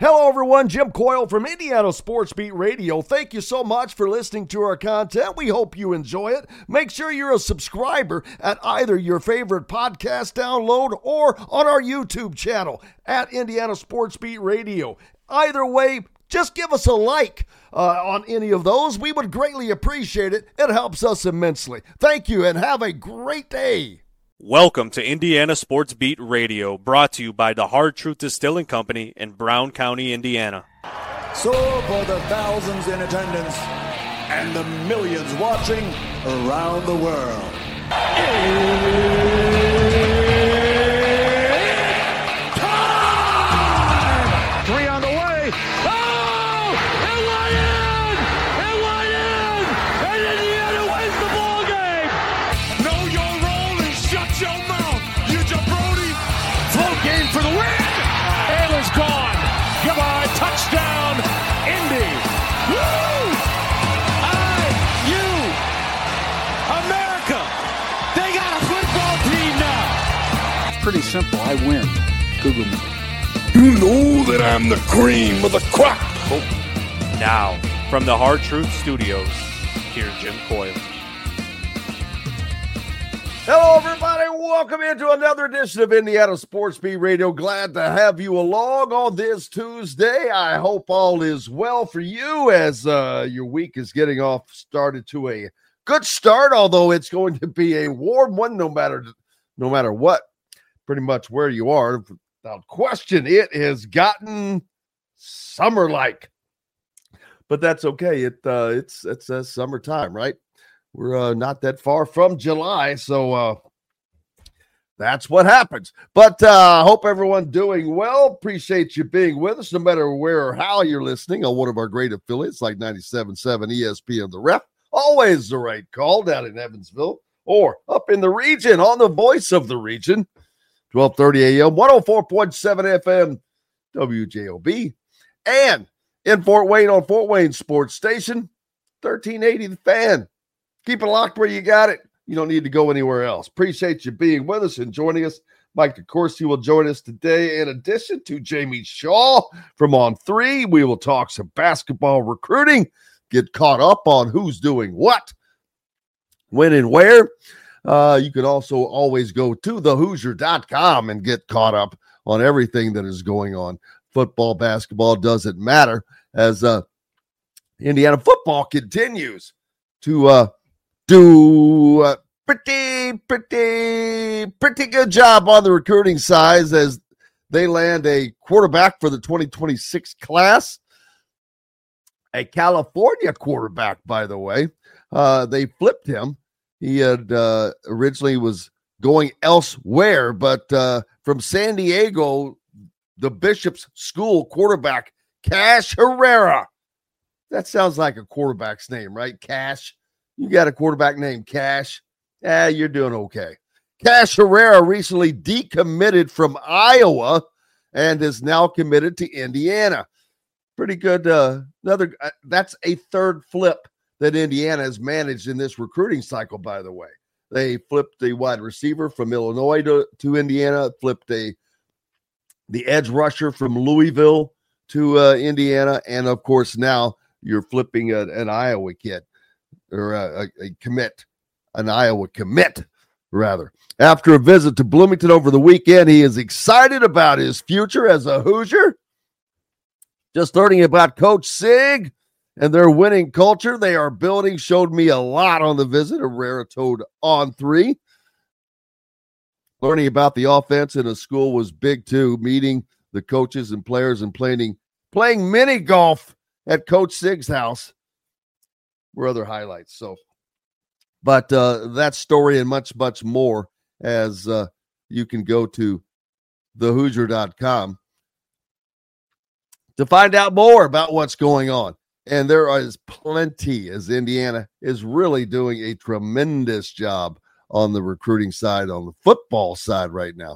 Hello, everyone. Jim Coyle from Indiana Sports Beat Radio. Thank you so much for listening to our content. We hope you enjoy it. Make sure you're a subscriber at either your favorite podcast download or on our YouTube channel at Indiana Sports Beat Radio. Either way, just give us a like on any of those. We would greatly appreciate it. It helps us immensely. Thank you and have a great day. Welcome to Indiana Sports Beat Radio, brought to you by the Hard Truth Distilling Company in Brown County, Indiana. So for the thousands in attendance and the millions watching around the world, it's time! 3 on the way. Oh! It went in! It went in! And Indiana wins the ball game! Know your role and shut your mouth, you jabroni! Full game for the win! Ayler's gone! Goodbye, touchdown, Indy! Woo! I-U! America! They got a football team now! It's pretty simple. I win. Google me. You know that I'm the cream of the crop. Now, from the Hard Truth Studios, here's Jim Coyle. Hello, everybody. Welcome into another edition of Indiana Sports Beat Radio. Glad to have you along on this Tuesday. I hope all is well for you as your week is getting started to a good start, although it's going to be a warm one no matter what, pretty much where you are. Without question, it has gotten summer-like. But that's okay. It's summertime, right? We're not that far from July, so that's what happens. But hope everyone doing well. Appreciate you being with us, no matter where or how you're listening on one of our great affiliates like 97.7 ESPN The Ref. Always the right call down in Evansville or up in the region on the voice of the region, 1230 AM, 104.7 FM, WJOB, and in Fort Wayne on Fort Wayne Sports Station, 1380 The Fan. Keep it locked where you got it. You don't need to go anywhere else. Appreciate you being with us and joining us. Mike DeCourcy will join us today. In addition to Jamie Shaw from On 3, we will talk some basketball recruiting, get caught up on who's doing what, when and where. You can also always go to thehoosier.com and get caught up on everything that is going on. Football, basketball, doesn't matter, as Indiana football continues to do a pretty good job on the recruiting side as they land a quarterback for the 2026 class, a California quarterback, by the way. They flipped him. He had originally was going elsewhere, but from San Diego, the Bishop's School quarterback, Cash Herrera. That sounds like a quarterback's name, right? Cash. You got a quarterback named Cash. You're doing okay. Cash Herrera recently decommitted from Iowa and is now committed to Indiana. Pretty good. That's a third flip that Indiana has managed in this recruiting cycle, by the way. They flipped a wide receiver from Illinois to Indiana, flipped the edge rusher from Louisville to Indiana, and, of course, now you're flipping an Iowa kid, or a commit, an Iowa commit, rather. After a visit to Bloomington over the weekend, he is excited about his future as a Hoosier. Just learning about Coach Sig and their winning culture they are building showed me a lot on the visit. Herrera told On 3. Learning about the offense in a school was big, too. Meeting the coaches and players and playing mini golf at Coach Sig's house were other highlights. But that story and much, much more as you can go to thehoosier.com to find out more about what's going on. And there is plenty, as Indiana is really doing a tremendous job on the recruiting side, on the football side right now,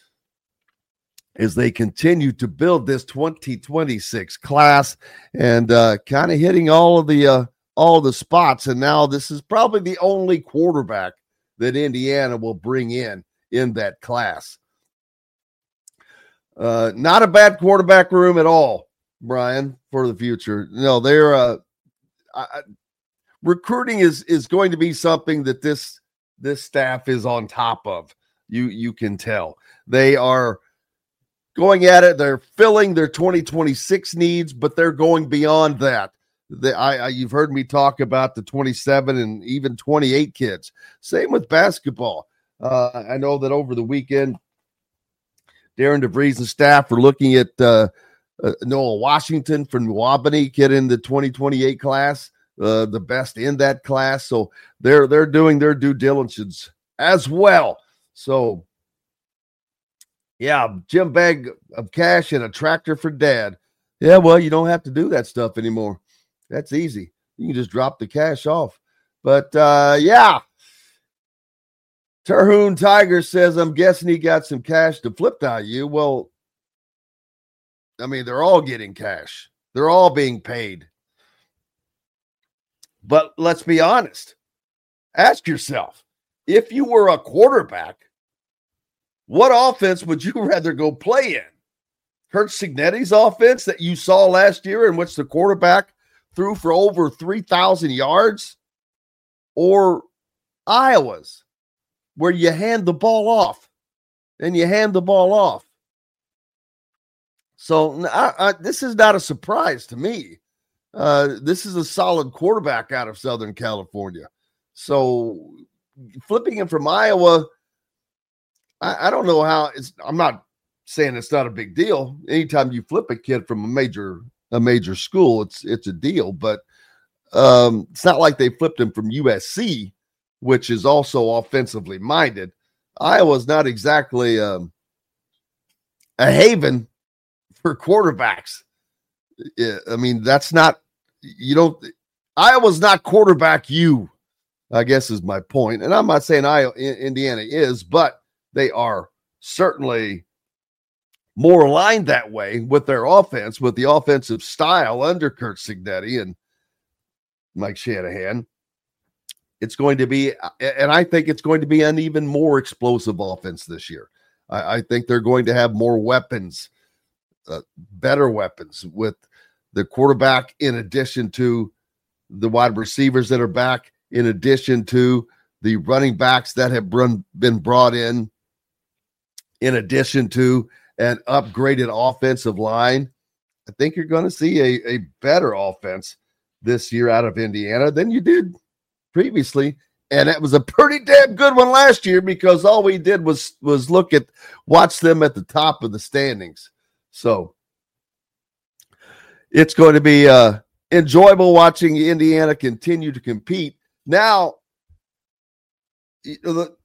as they continue to build this 2026 class and kind of hitting all of the spots. And now this is probably the only quarterback that Indiana will bring in that class. Not a bad quarterback room at all Brian, for the future. No, they're recruiting is going to be something that this staff is on top of. You can tell they are going at it. They're filling their 2026 needs, but they're going beyond that. You've heard me talk about the 27 and even 28 kids. Same with basketball. I know that over the weekend, Darren DeVries and staff are looking at Noah Washington from New Albany, kid in the 2028 class, the best in that class. So they're doing their due diligence as well. So, yeah, gym bag of cash and a tractor for dad. Yeah, well, you don't have to do that stuff anymore. That's easy. You can just drop the cash off. But, yeah. Terhune Tiger says, I'm guessing he got some cash to flip to you. Well, I mean, they're all getting cash. They're all being paid. But let's be honest. Ask yourself, if you were a quarterback, what offense would you rather go play in? Kurt Cignetti's offense that you saw last year in which the quarterback threw for over 3,000 yards? Or Iowa's, where you hand the ball off and you hand the ball off? So this is not a surprise to me. This is a solid quarterback out of Southern California. So flipping him from Iowa, I don't know how I'm not saying it's not a big deal. Anytime you flip a kid from a major school, it's a deal, but it's not like they flipped him from USC, which is also offensively minded. Iowa's not exactly a haven for quarterbacks. I mean, that's not, Iowa's not quarterback you, I guess is my point. And I'm not saying Indiana is, but they are certainly more aligned that way with their offense, with the offensive style under Kurt Cignetti and Mike Shanahan. It's going to be, and I think it's going to be an even more explosive offense this year. I think they're going to have more weapons, better weapons with the quarterback, in addition to the wide receivers that are back, in addition to the running backs that have been brought in addition to an upgraded offensive line. I think you're going to see a better offense this year out of Indiana than you did previously. And it was a pretty damn good one last year, because all we did was watch them at the top of the standings. So it's going to be enjoyable watching Indiana continue to compete. Now, the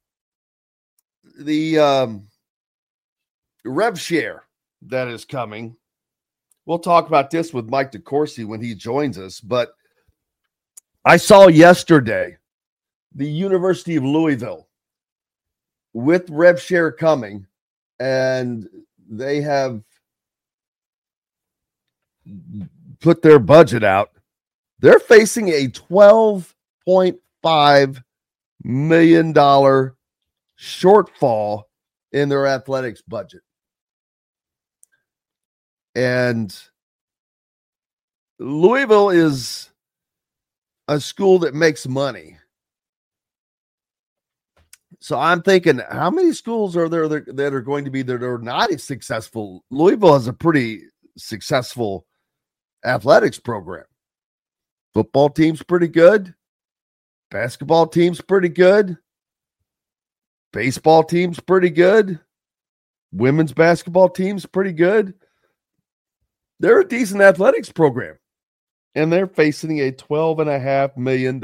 rev share that is coming. We'll talk about this with Mike DeCourcy when he joins us, but I saw yesterday the University of Louisville with rev share coming, and they have put their budget out. They're facing a $12.5 million shortfall in their athletics budget. And Louisville is a school that makes money. So I'm thinking, how many schools are there that are going to be that are not as successful? Louisville has a pretty successful athletics program. Football team's pretty good. Basketball team's pretty good. Baseball team's pretty good. Women's basketball team's pretty good. They're a decent athletics program. And they're facing a $12.5 million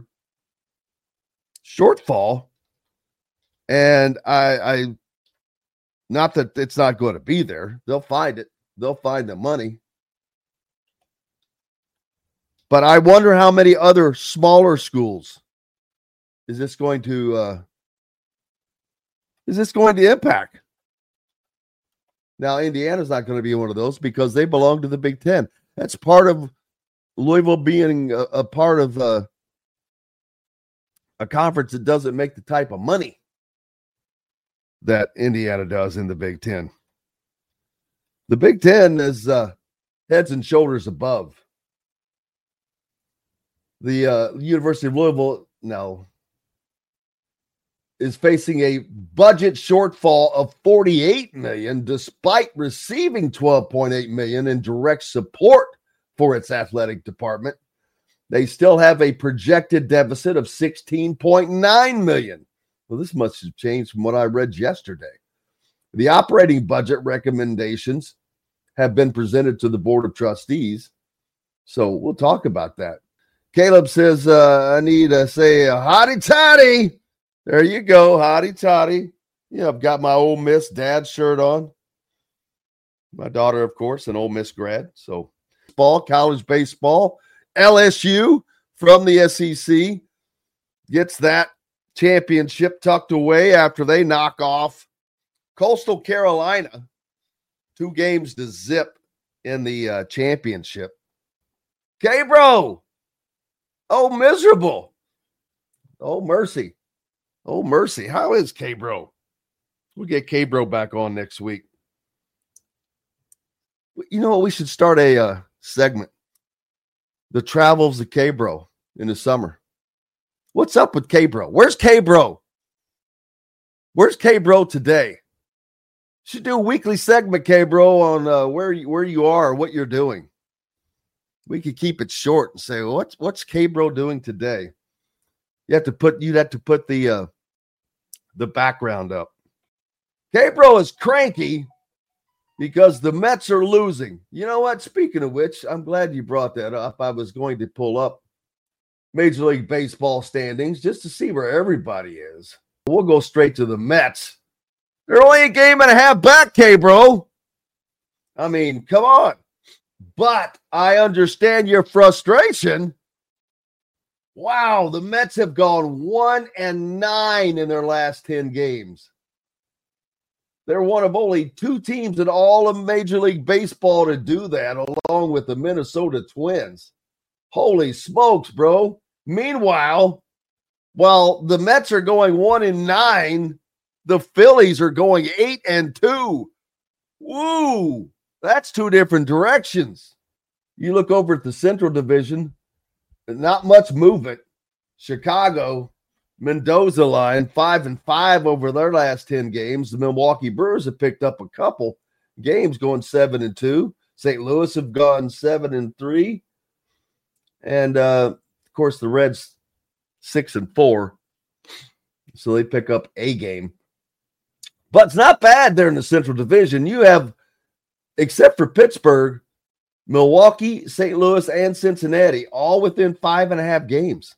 shortfall. And I not that it's not going to be there. They'll find it. They'll find the money. But I wonder how many other smaller schools is this going to impact? Now, Indiana's not going to be one of those because they belong to the Big Ten. That's part of Louisville being a part of a conference that doesn't make the type of money that Indiana does in the Big Ten. The Big Ten is, heads and shoulders above. The University of Louisville now is facing a budget shortfall of $48 million, despite receiving $12.8 million in direct support for its athletic department. They still have a projected deficit of $16.9 million. Well, this must have changed from what I read yesterday. The operating budget recommendations have been presented to the Board of Trustees, so we'll talk about that. Caleb says, I need to say a hotty toddy. There you go, hotty toddy. Yeah, I've got my Ole Miss dad shirt on. My daughter, of course, an Ole Miss grad. So, college baseball, LSU from the SEC gets that championship tucked away after they knock off Coastal Carolina 2-0 in the championship. K-Bro. Oh, miserable. Oh, mercy. Oh, mercy. How is K-Bro? We'll get K-Bro back on next week. You know what? We should start a segment. The travels of K-Bro in the summer. What's up with K-Bro? Where's K-Bro? Where's K-Bro today? Should do a weekly segment, K-Bro, on where you are or what you're doing. We could keep it short and say, well, what's K-Bro doing today? You'd have to put the background up. K-Bro is cranky because the Mets are losing. You know what? Speaking of which, I'm glad you brought that up. I was going to pull up Major League Baseball standings just to see where everybody is. We'll go straight to the Mets. They're only a game and a half back, K-Bro. I mean, come on. But I understand your frustration. Wow, the Mets have gone 1-9 in their last 10 games. They're one of only 2 teams in all of Major League Baseball to do that, along with the Minnesota Twins. Holy smokes, bro. Meanwhile, while the Mets are going 1-9, the Phillies are going 8-2. Woo! That's 2 different directions. You look over at the Central Division, not much movement. Chicago, Mendoza line, 5-5 over their last 10 games. The Milwaukee Brewers have picked up a couple games going 7-2. St. Louis have gone 7-3. And, of course, the Reds 6-4. So they pick up a game. But it's not bad there in the Central Division. You have, except for Pittsburgh, Milwaukee, St. Louis, and Cincinnati, all within 5.5 games.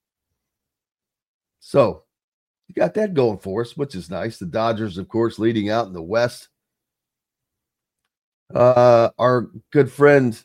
So you got that going for us, which is nice. The Dodgers, of course, leading out in the West. Our good friend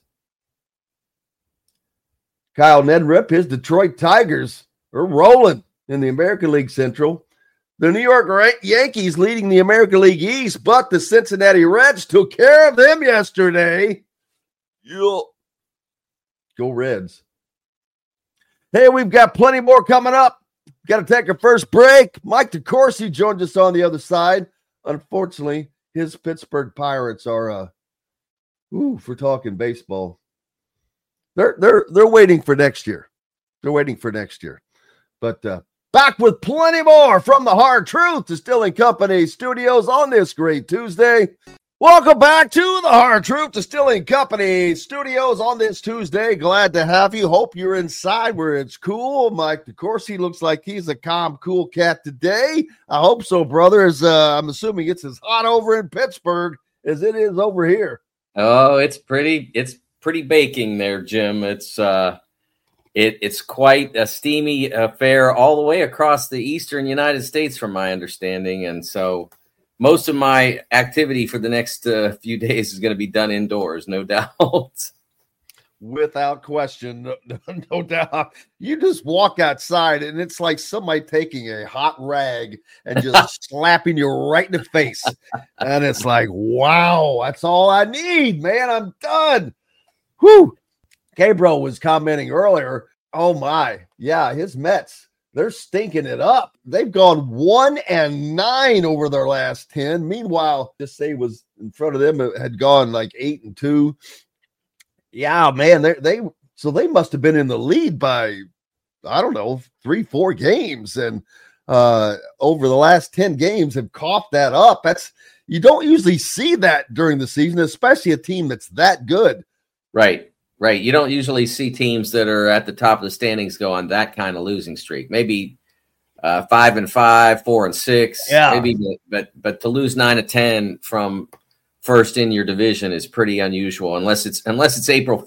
Kyle Nedrip, his Detroit Tigers are rolling in the American League Central. The New York Yankees leading the American League East, but the Cincinnati Reds took care of them yesterday. Go Reds. Hey, we've got plenty more coming up. Got to take our first break. Mike DeCourcy joined us on the other side. Unfortunately, his Pittsburgh Pirates are, if we're talking baseball, they're waiting for next year. They're waiting for next year. But back with plenty more from the Hard Truth Distilling Company studios on this great Tuesday. Welcome back to the Hard Truth Distilling Company studios on this Tuesday. Glad to have you. Hope you're inside where it's cool. Mike DeCourcy looks like he's a calm, cool cat today. I hope so, brother. I'm assuming it's as hot over in Pittsburgh as it is over here. Oh, it's pretty baking there, Jim. It's quite a steamy affair all the way across the eastern United States, from my understanding, and so most of my activity for the next few days is going to be done indoors, no doubt. Without question, no doubt. You just walk outside, and it's like somebody taking a hot rag and just slapping you right in the face. And it's like, wow, that's all I need, man. I'm done. Whew. K-Bro was commenting earlier, oh, my. Yeah, his Mets. They're stinking it up. They've gone 1-9 over their last 10. Meanwhile, just say was in front of them, it had gone like 8-2. Yeah, man, they must have been in the lead by, I don't know, 3-4 games, and over the last 10 games have coughed that up. You don't usually see that during the season, especially a team that's that good. Right. You don't usually see teams that are at the top of the standings go on that kind of losing streak. Maybe 5-5, 4-6, maybe, but to lose 9 of 10 from first in your division is pretty unusual, unless it's April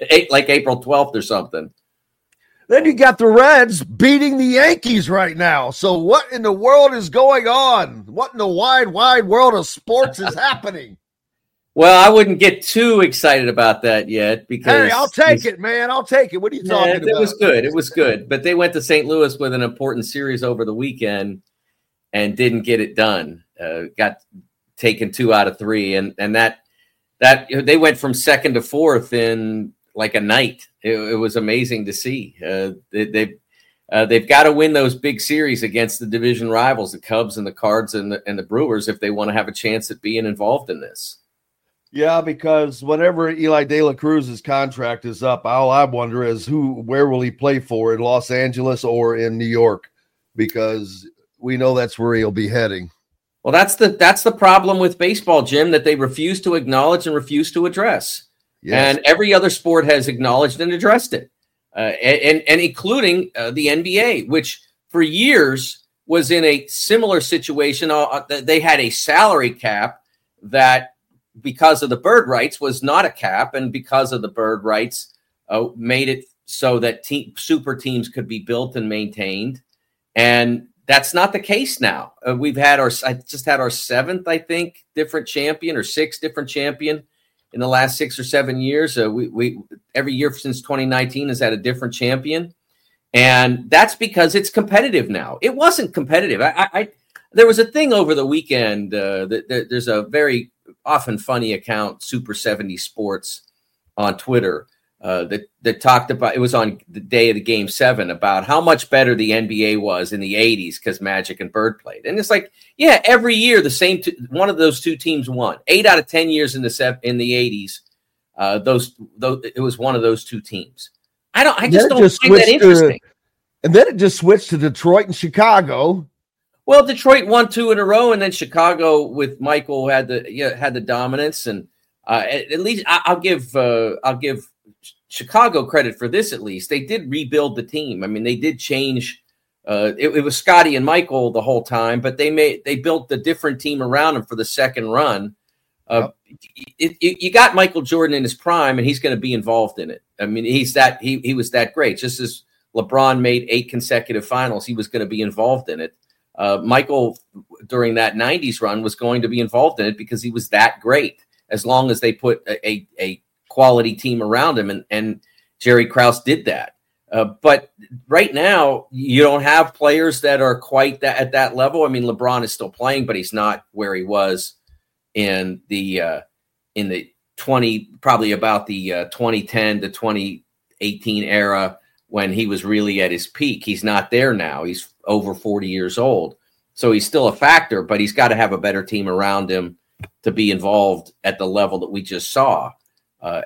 12th or something. Then you got the Reds beating the Yankees right now. So what in the world is going on? What in the wide world of sports is happening? Well, I wouldn't get too excited about that yet because hey, I'll take it, man. I'll take it. What are you talking about? It was good. But they went to St. Louis with an important series over the weekend and didn't get it done. Got taken 2 out of 3, and that they went from second to fourth in like a night. It was amazing to see. They've got to win those big series against the division rivals, the Cubs and the Cards and the Brewers, if they want to have a chance at being involved in this. Yeah, because whenever Eli De La Cruz's contract is up, all I wonder is where will he play for, in Los Angeles or in New York? Because we know that's where he'll be heading. Well, that's the problem with baseball, Jim, that they refuse to acknowledge and refuse to address. Yes. And every other sport has acknowledged and addressed it, and including the NBA, which for years was in a similar situation. They had a salary cap that, because of the bird rights, was not a cap, and because of the bird rights, made it so that super teams could be built and maintained. And that's not the case now. I just had our 7th, I think, different champion, or 6th different champion in the last 6 or 7 years. We every year since 2019 has had a different champion, and that's because it's competitive now. It wasn't competitive. There was a thing over the weekend. There's a very often funny account, Super 70 Sports, on Twitter that talked about, it was on the day of the Game 7, about how much better the NBA was in the 80s because Magic and Bird played. And it's like, yeah, every year the same one of those two teams won. 8 out of 10 years in the 80s, it was one of those two teams. I just don't find that interesting. And then it just switched to Detroit and Chicago. Well, Detroit won 2 in a row, and then Chicago with Michael had the dominance. And at least I'll give Chicago credit for this. At least they did rebuild the team. I mean, they did change. It was Scotty and Michael the whole time, but they built a different team around him for the second run. You got Michael Jordan in his prime, and he's going to be involved in it. I mean, he was that great. Just as LeBron made 8 consecutive finals, he was going to be involved in it. Michael, during that 90s run, was going to be involved in it because he was that great, as long as they put a quality team around him. And Jerry Krause did that. But right now, you don't have players that are quite at that level. I mean, LeBron is still playing, but he's not where he was in the 2010 to 2018 era, when he was really at his peak. He's not there now. He's over 40 years old. So he's still a factor, but he's got to have a better team around him to be involved at the level that we just saw. I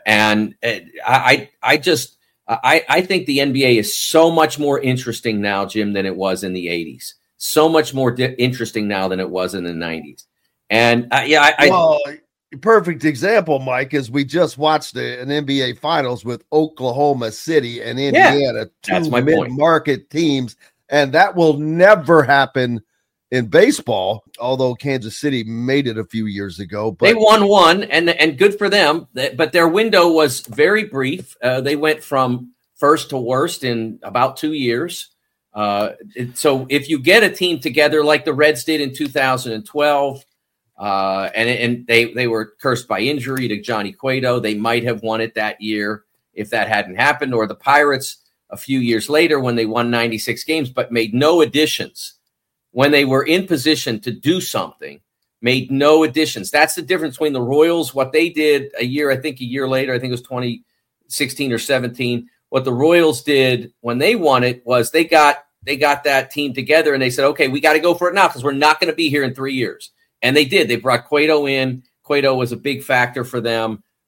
think the NBA is so much more interesting now, Jim, than it was in the 80s. So much more interesting now than it was in the 90s. And perfect example, Mike, is we just watched an NBA Finals with Oklahoma City and Indiana, two mid-market teams, and that will never happen in baseball, although Kansas City made it a few years ago. But they won one, and good for them, but their window was very brief. They went from first to worst in about 2 years. So if you get a team together like the Reds did in 2012, and they were cursed by injury to Johnny Cueto, they might have won it that year if that hadn't happened. Or the Pirates a few years later, when they won 96 games but made no additions. When they were in position to do something, made no additions. That's the difference between the Royals, what they did a year later, I think it was 2016 or 17. What the Royals did when they won it was they got that team together and they said, okay, we got to go for it now because we're not going to be here in 3 years. And they did. They brought Cueto in. Cueto was a big factor for them.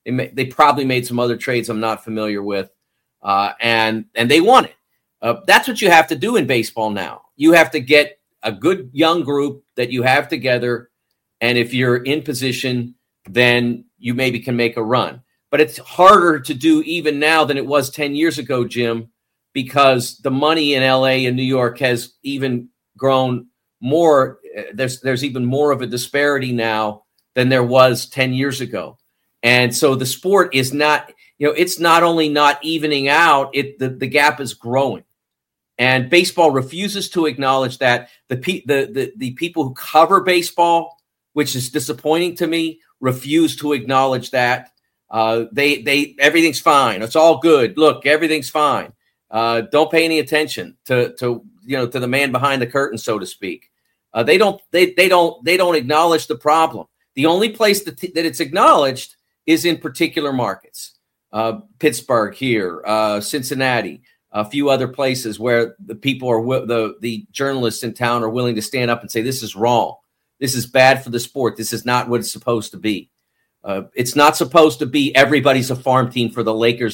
They probably made some other trades I'm not familiar with, and they won it. That's what you have to do in baseball now. You have to get a good young group that you have together, and if you're in position, then you maybe can make a run. But it's harder to do even now than it was 10 years ago, Jim, because the money in LA and New York has even grown more. There's even more of a disparity now than there was 10 years ago. And so the sport is not, it's not only not evening out, the gap is growing. And baseball refuses to acknowledge that. The people who cover baseball, which is disappointing to me, refuse to acknowledge that. They everything's fine. It's all good. Look, everything's fine. Don't pay any attention to the man behind the curtain, so to speak. They don't acknowledge the problem. The only place that it's acknowledged is in particular markets. Pittsburgh here, Cincinnati, a few other places where the people the journalists in town are willing to stand up and say, this is wrong. This is bad for the sport. This is not what it's supposed to be. It's not supposed to be everybody's a farm team for the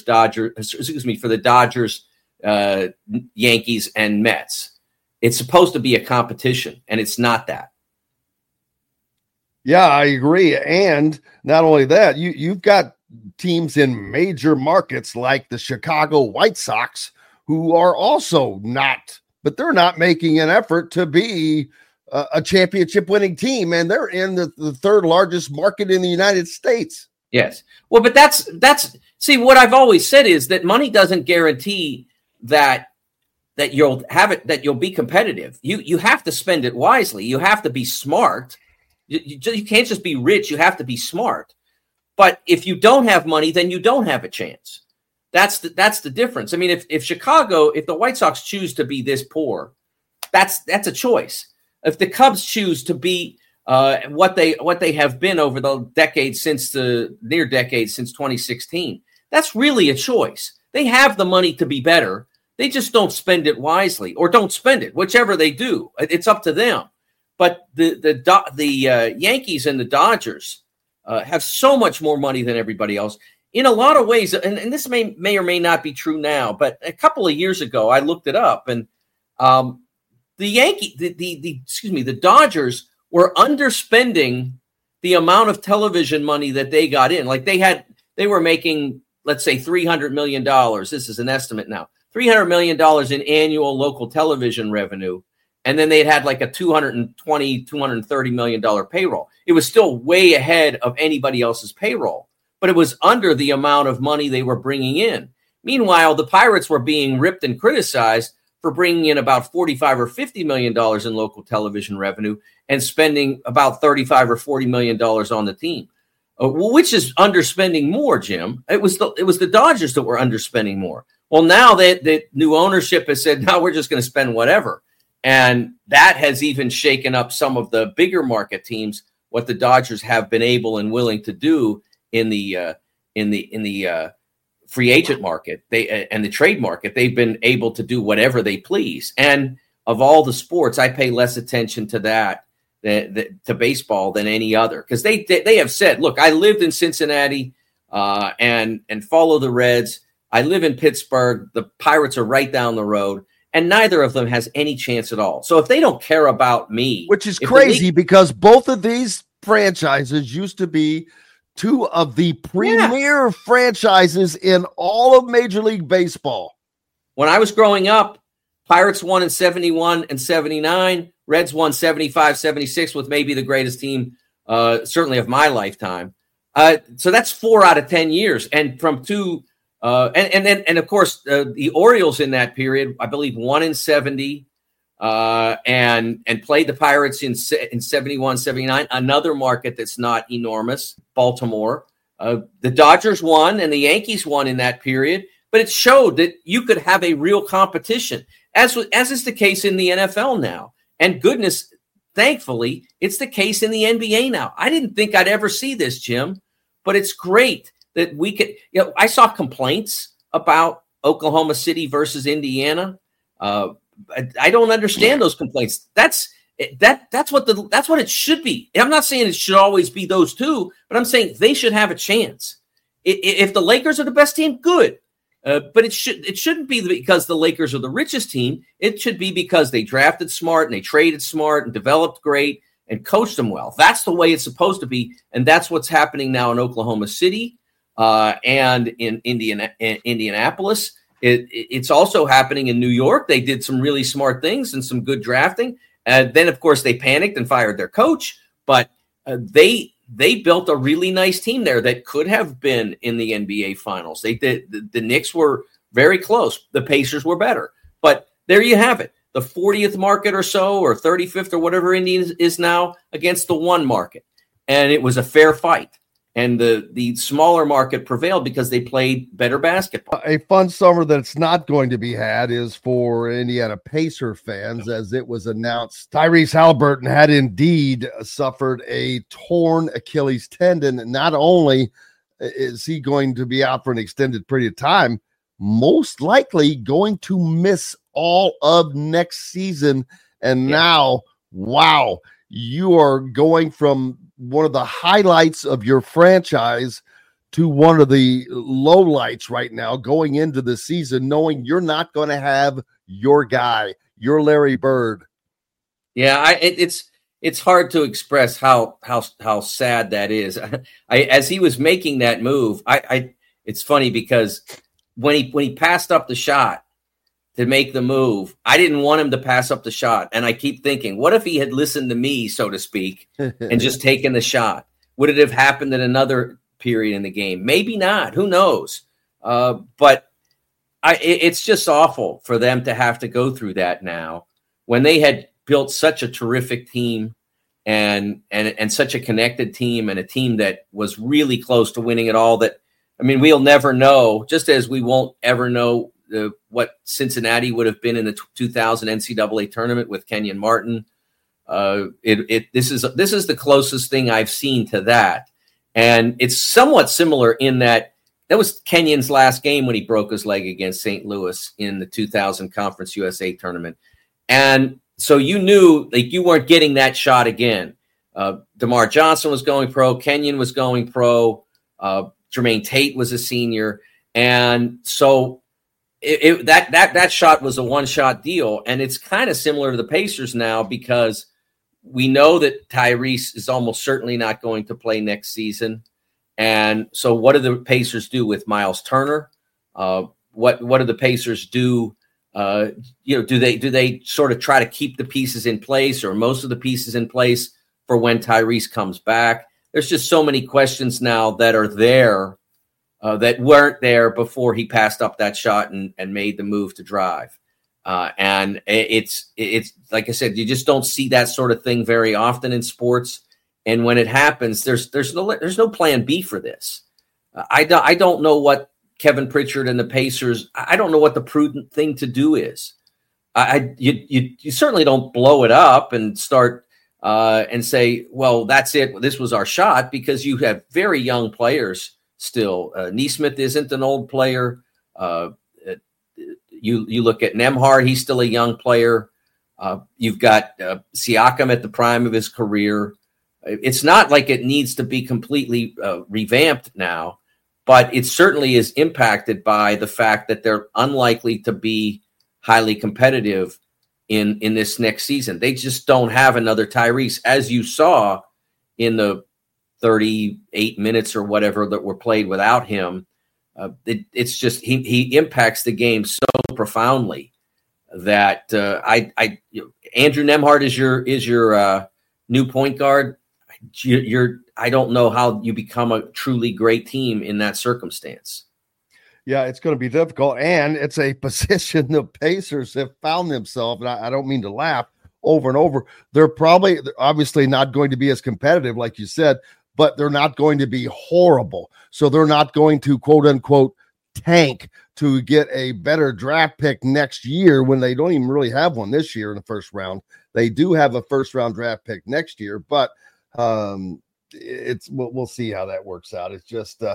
for the Dodgers, Yankees, and Mets. It's supposed to be a competition, and it's not that. Yeah, I agree. And not only that, you've got teams in major markets like the Chicago White Sox who are also but they're not making an effort to be a championship winning team, and they're in the third largest market in the United States. Yes. Well, but that's see, what I've always said is that money doesn't guarantee that you'll have it, that you'll be competitive. You have to spend it wisely. You have to be smart. You can't just be rich. You have to be smart. But if you don't have money, then you don't have a chance. That's the difference. I mean, if the White Sox choose to be this poor, that's a choice. If the Cubs choose to be what they have been over the near decade since 2016, that's really a choice. They have the money to be better. They just don't spend it wisely, or don't spend it, whichever they do. It's up to them. But the Yankees and the Dodgers have so much more money than everybody else. In a lot of ways, and this may or may not be true now, but a couple of years ago, I looked it up, and the Dodgers were underspending the amount of television money that they got in. Like they were making, let's say, $300 million. This is an estimate now. $300 million in annual local television revenue. And then they had like a $230 million payroll. It was still way ahead of anybody else's payroll, but it was under the amount of money they were bringing in. Meanwhile, the Pirates were being ripped and criticized for bringing in about $45 or $50 million in local television revenue and spending about $35 or $40 million on the team. Which is underspending more, Jim? It was the Dodgers that were underspending more. Well, now that new ownership has said, no, we're just going to spend whatever. And that has even shaken up some of the bigger market teams, what the Dodgers have been able and willing to do in the free agent market, and the trade market. They've been able to do whatever they please. And of all the sports, I pay less attention to that to baseball than any other, because they have said, look, I lived in Cincinnati and follow the Reds. I live in Pittsburgh. The Pirates are right down the road, and neither of them has any chance at all. So if they don't care about me, which is crazy, because both of these franchises used to be two of the premier franchises in all of Major League Baseball. When I was growing up, Pirates won in 71 and 79. Reds won 75, 76 with maybe the greatest team, certainly of my lifetime. So that's 4 out of 10 years. And from two, and of course, the Orioles in that period, I believe, won in 70 and played the Pirates in 71, 79, another market that's not enormous, Baltimore. The Dodgers won and the Yankees won in that period, but it showed that you could have a real competition, as is the case in the NFL now. And goodness, thankfully, it's the case in the NBA now. I didn't think I'd ever see this, Jim, but it's great that we could. I saw complaints about Oklahoma City versus Indiana. I don't understand those complaints. That's what it should be. I'm not saying it should always be those two, but I'm saying they should have a chance. If the Lakers are the best team, good. But it shouldn't be because the Lakers are the richest team. It should be because they drafted smart and they traded smart and developed great and coached them well. That's the way it's supposed to be, and that's what's happening now in Oklahoma City and in Indianapolis. It's also happening in New York. They did some really smart things and some good drafting. Then, of course, they panicked and fired their coach, but they built a really nice team there that could have been in the NBA Finals. They did. The Knicks were very close. The Pacers were better. But there you have it. The 40th market or so, or 35th or whatever Indians is now, against the 1 market. And it was a fair fight. And the smaller market prevailed because they played better basketball. A fun summer that's not going to be had is for Indiana Pacer fans, as it was announced Tyrese Halliburton had indeed suffered a torn Achilles tendon. Not only is he going to be out for an extended period of time, most likely going to miss all of next season. And now, wow, you are going from one of the highlights of your franchise to one of the lowlights right now going into the season, knowing you're not going to have your guy, your Larry Bird. Yeah, it's hard to express how sad that is. As he was making that move, it's funny because when he passed up the shot to make the move, I didn't want him to pass up the shot. And I keep thinking, what if he had listened to me, so to speak, and just taken the shot? Would it have happened in another period in the game? Maybe not. Who knows? But it's just awful for them to have to go through that now when they had built such a terrific team and such a connected team and a team that was really close to winning it all. That, I mean, we'll never know, just as we won't ever know what Cincinnati would have been in the 2000 NCAA tournament with Kenyon Martin. This is the closest thing I've seen to that. And it's somewhat similar in that was Kenyon's last game when he broke his leg against St. Louis in the 2000 Conference USA tournament. And so you knew like you weren't getting that shot again. DeMar Johnson was going pro. Kenyon was going pro. Jermaine Tate was a senior. And so that shot was a one-shot deal. And it's kind of similar to the Pacers now because we know that Tyrese is almost certainly not going to play next season. And so what do the Pacers do with Miles Turner? What do the Pacers do? Do they sort of try to keep the pieces in place or most of the pieces in place for when Tyrese comes back? There's just so many questions now that are there that weren't there before he passed up that shot and made the move to drive. And it's like I said, you just don't see that sort of thing very often in sports. And when it happens, there's no plan B for this. I don't know what Kevin Pritchard and the Pacers, I don't know what the prudent thing to do is. You certainly don't blow it up and start and say, well, that's it. This was our shot, because you have very young players still. Nesmith isn't an old player. You look at Nembhard, he's still a young player. You've got Siakam at the prime of his career. It's not like it needs to be completely revamped now, but it certainly is impacted by the fact that they're unlikely to be highly competitive in this next season. They just don't have another Tyrese, as you saw in the 38 minutes or whatever that were played without him. It's just he impacts the game so profoundly that Andrew Nembhard is your new point guard. I don't know how you become a truly great team in that circumstance. Yeah, it's going to be difficult, and it's a position the Pacers have found themselves, and I don't mean to laugh, over and over. They're obviously not going to be as competitive, like you said, but they're not going to be horrible. So they're not going to, quote unquote, tank to get a better draft pick next year when they don't even really have one this year in the first round. They do have a first round draft pick next year, but we'll see how that works out. It's just,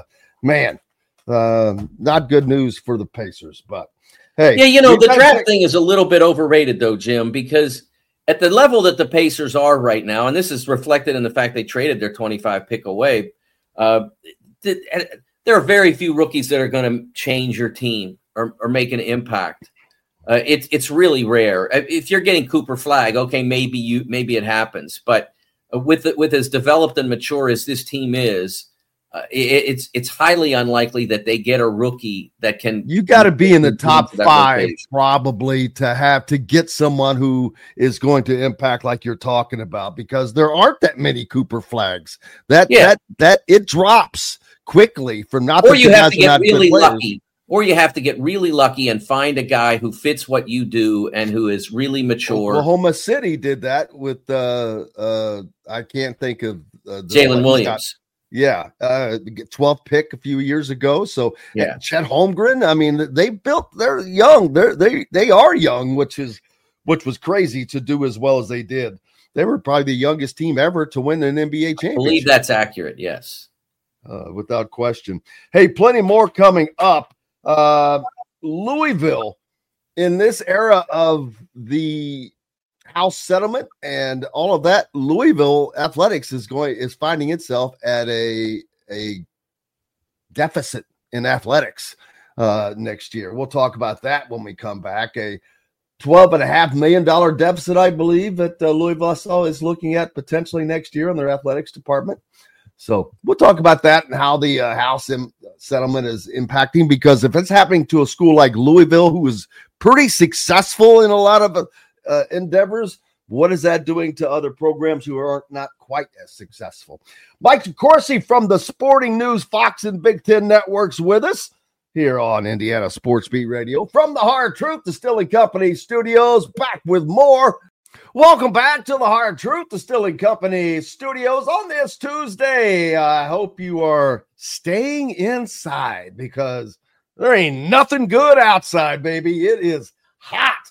not good news for the Pacers, but hey. Yeah, the draft thing is a little bit overrated though, Jim, because at the level that the Pacers are right now, and this is reflected in the fact they traded their 25 pick away, they there are very few rookies that are going to change your team or make an impact. It's really rare. If you're getting Cooper Flagg, okay, maybe it happens. But with as developed and mature as this team is, it's highly unlikely that they get a rookie that can. You got to be in the top 5 probably to get someone who is going to impact like you're talking about, because there aren't that many Cooper Flaggs. That it drops quickly from not. Or you have to get really lucky. Or you have to get really lucky and find a guy who fits what you do and who is really mature. Oklahoma City did that with I can't think of Jalen Williams. 12th pick a few years ago. So Chet Holmgren. I mean, they're young. They are young, which was crazy to do as well as they did. They were probably the youngest team ever to win an NBA championship. I believe that's accurate. Yes, without question. Hey, plenty more coming up. Louisville, in this era of the house settlement and all of that, Louisville athletics is finding itself at a deficit in athletics next year. We'll talk about that when we come back. A $12.5 million deficit, I believe, that Louisville is looking at potentially next year in their athletics department. So we'll talk about that and how the house settlement is impacting, because if it's happening to a school like Louisville, who is pretty successful in a lot of endeavors, what is that doing to other programs who are not quite as successful? Mike Corsi from the Sporting News, Fox and Big Ten Networks with us here on Indiana Sports Beat Radio from the Hard Truth Distilling Company studios, back with more. Welcome back to the Hard Truth Distilling Company studios on this Tuesday. I hope you are staying inside, because there ain't nothing good outside, baby. It is hot.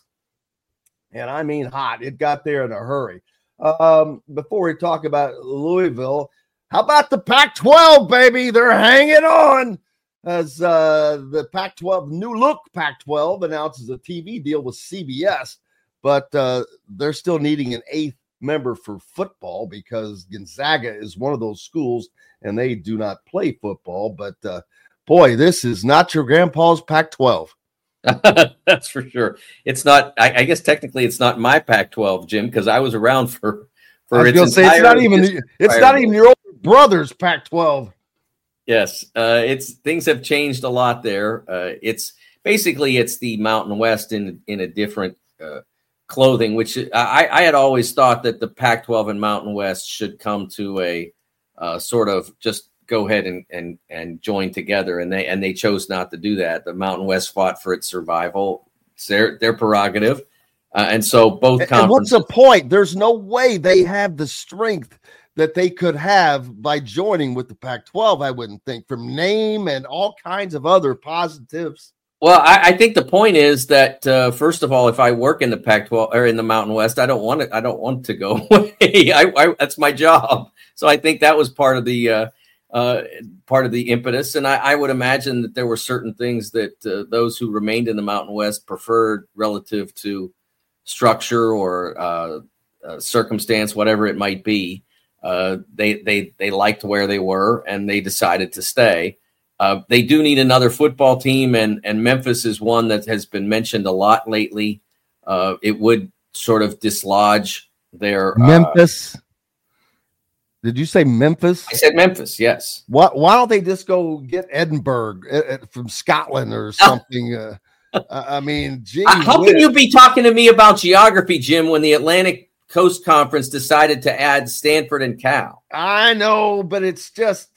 And I mean hot. It got there in a hurry. Before we talk about Louisville, how about the Pac-12, baby? They're hanging on as the Pac-12, new look Pac-12 announces a TV deal with CBS. But they're still needing an 8th member for football, because Gonzaga is one of those schools and they do not play football. But boy, this is not your grandpa's Pac-12. That's for sure. It's not. I guess technically it's not my Pac-12, Jim, because I was around for its entire. It's not even your older brother's Pac-12. Yes, things have changed a lot there. It's the Mountain West in a different clothing, which I had always thought that the Pac-12 and Mountain West should come to a sort of just go ahead and join together, and they chose not to do that. The Mountain West fought for its survival. It's their prerogative, and so both conferences. And what's the point? There's no way they have the strength that they could have by joining with the Pac-12. I wouldn't think, from name and all kinds of other positives. Well, I think the point is that first of all, if I work in the Pac-12 or in the Mountain West, I don't want to go away. That's my job. So I think that was part of the impetus. And I would imagine that there were certain things that those who remained in the Mountain West preferred relative to structure or circumstance, whatever it might be. They liked where they were, and they decided to stay. They do need another football team, and Memphis is one that has been mentioned a lot lately. It would sort of dislodge their Memphis. Did you say Memphis? I said Memphis, yes. Why don't they just go get Edinburgh from Scotland or something? I mean, geez, how can you be talking to me about geography, Jim, when the Atlantic Coast Conference decided to add Stanford and Cal? I know, but it's just,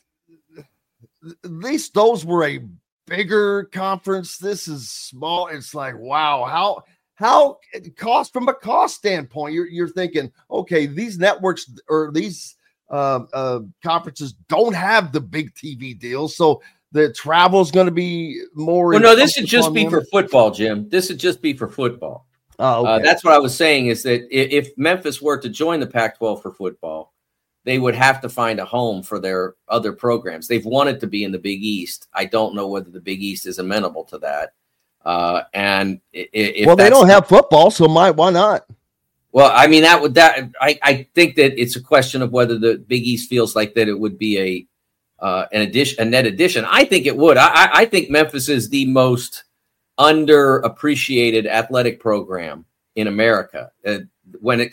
at least those were a bigger conference. This is small. It's like, wow, how cost, from a cost standpoint, you're thinking, okay, these networks or these conferences don't have the big TV deals, so the travel is going to be more. Well, no, this should just be for football, Jim. This would just be for football. Oh, okay. That's what I was saying, is that if Memphis were to join the Pac-12 for football, they would have to find a home for their other programs. They've wanted to be in the Big East. I don't know whether the Big East is amenable to that. And if they don't have football, so why not? Well, I mean, I think that it's a question of whether the Big East feels like that it would be a net addition. I think it would. I think Memphis is the most underappreciated athletic program in America. When the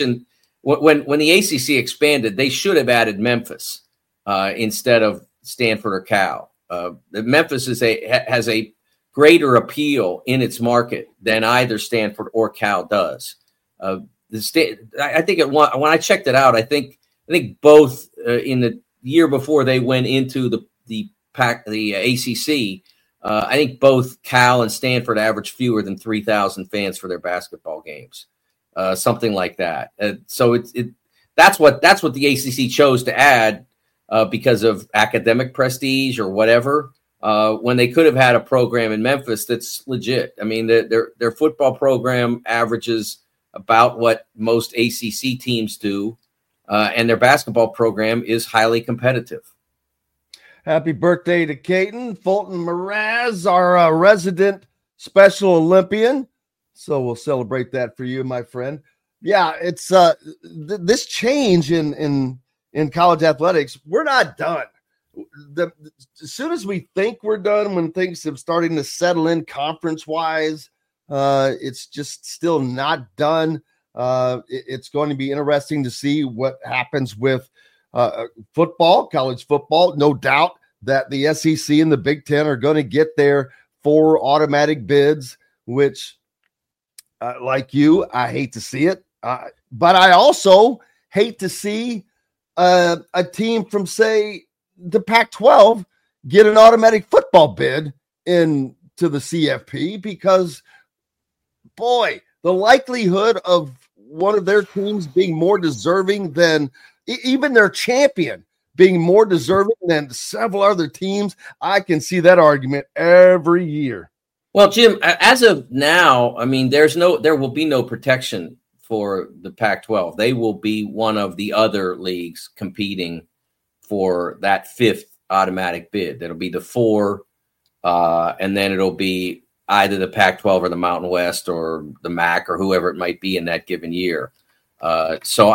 ACC expanded, they should have added Memphis instead of Stanford or Cal. Memphis has a greater appeal in its market than either Stanford or Cal does. I think when I checked it out, I think both in the year before they went into the ACC, I think both Cal and Stanford averaged fewer than 3,000 fans for their basketball games, something like that. So that's what the ACC chose to add because of academic prestige or whatever. When they could have had a program in Memphis that's legit. I mean, their football program averages about what most ACC teams do, and their basketball program is highly competitive. Happy birthday to Caton Fulton Mraz, our resident Special Olympian. So we'll celebrate that for you, my friend. Yeah, it's this change in college athletics. We're not done. As soon as we think we're done, when things have starting to settle in conference-wise, it's just still not done. It's going to be interesting to see what happens with football, college football. No doubt that the SEC and the Big Ten are going to get their 4 automatic bids, which, like you, I hate to see it. But I also hate to see a team from, say, the Pac-12 get an automatic football bid into the CFP because, boy, the likelihood of one of their teams being more deserving than even their champion being more deserving than several other teams, I can see that argument every year. Well, Jim, as of now, I mean, there will be no protection for the Pac-12. They will be one of the other leagues competing for that 5th automatic bid. That'll be the 4, and then it'll be either the Pac-12 or the Mountain West or the MAC or whoever it might be in that given year. So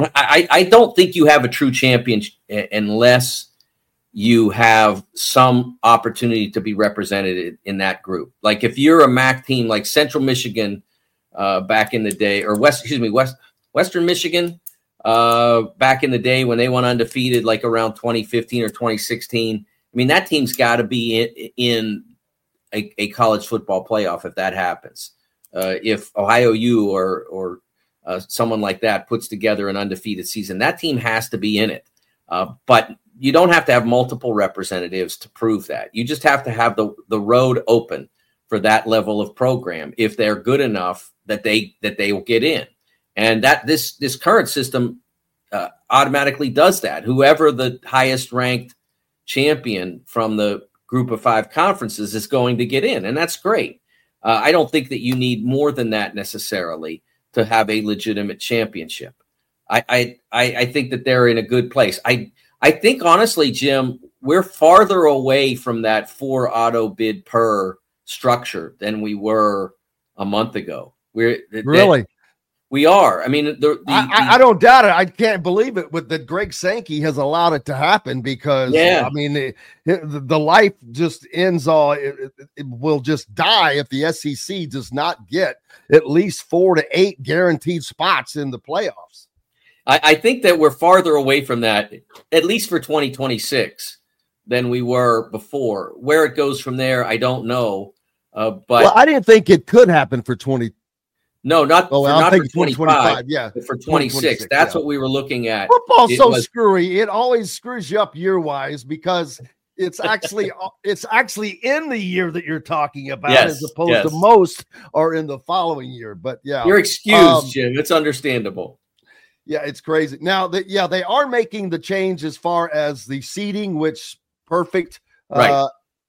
I don't think you have a true champion unless you have some opportunity to be represented in that group. Like if you're a MAC team like Central Michigan back in the day, or Western Michigan back in the day when they went undefeated, like around 2015 or 2016. I mean, that team's got to be in a college football playoff if that happens. If Ohio U or someone like that puts together an undefeated season, that team has to be in it. But you don't have to have multiple representatives to prove that. You just have to have the road open for that level of program if they're good enough that they will get in. And that this current system automatically does that. Whoever the highest ranked champion from the group of 5 conferences is going to get in, and that's great. I don't think that you need more than that necessarily to have a legitimate championship. I think that they're in a good place. I think honestly, Jim, we're farther away from that 4 auto bid per structure than we were a month ago. Really? We are. I mean, I don't doubt it. I can't believe it that Greg Sankey has allowed it to happen because, I mean, the life just ends it will just die if the SEC does not get at least 4 to 8 guaranteed spots in the playoffs. I think that we're farther away from that, at least for 2026, than we were before. Where it goes from there, I don't know. But I didn't think it could happen for 20. No, not for 2025. Yeah, but for 26. That's what we were looking at. Football's screwy. It always screws you up year-wise because it's actually in the year that you're talking about, as opposed to most are in the following year. But yeah, you're excused, Jim. It's understandable. Yeah, it's crazy. Now that they are making the change as far as the seating, which perfect. Right.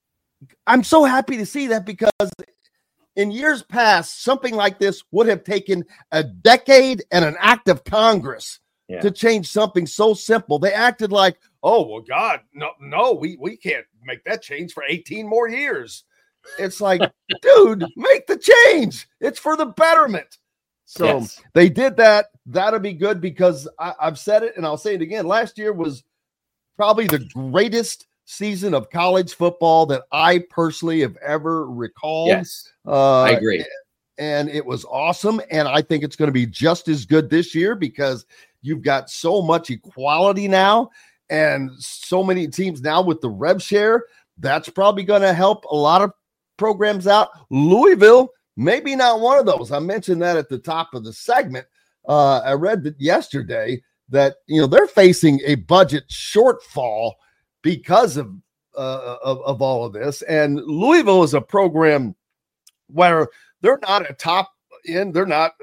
I'm so happy to see that because in years past, something like this would have taken a decade and an act of Congress to change something so simple. They acted like, oh, well, God, no, we can't make that change for 18 more years. It's like, dude, make the change. It's for the betterment. So they did that. That'll be good because I've said it and I'll say it again. Last year was probably the greatest season of college football that I personally have ever recalled. Yes, I agree. And it was awesome. And I think it's going to be just as good this year because you've got so much equality now and so many teams now with the rev share. That's probably going to help a lot of programs out. Louisville, maybe not one of those. I mentioned that at the top of the segment. I read that yesterday that, they're facing a budget shortfall because of all of this. And Louisville is a program where they're not a top end. They're not,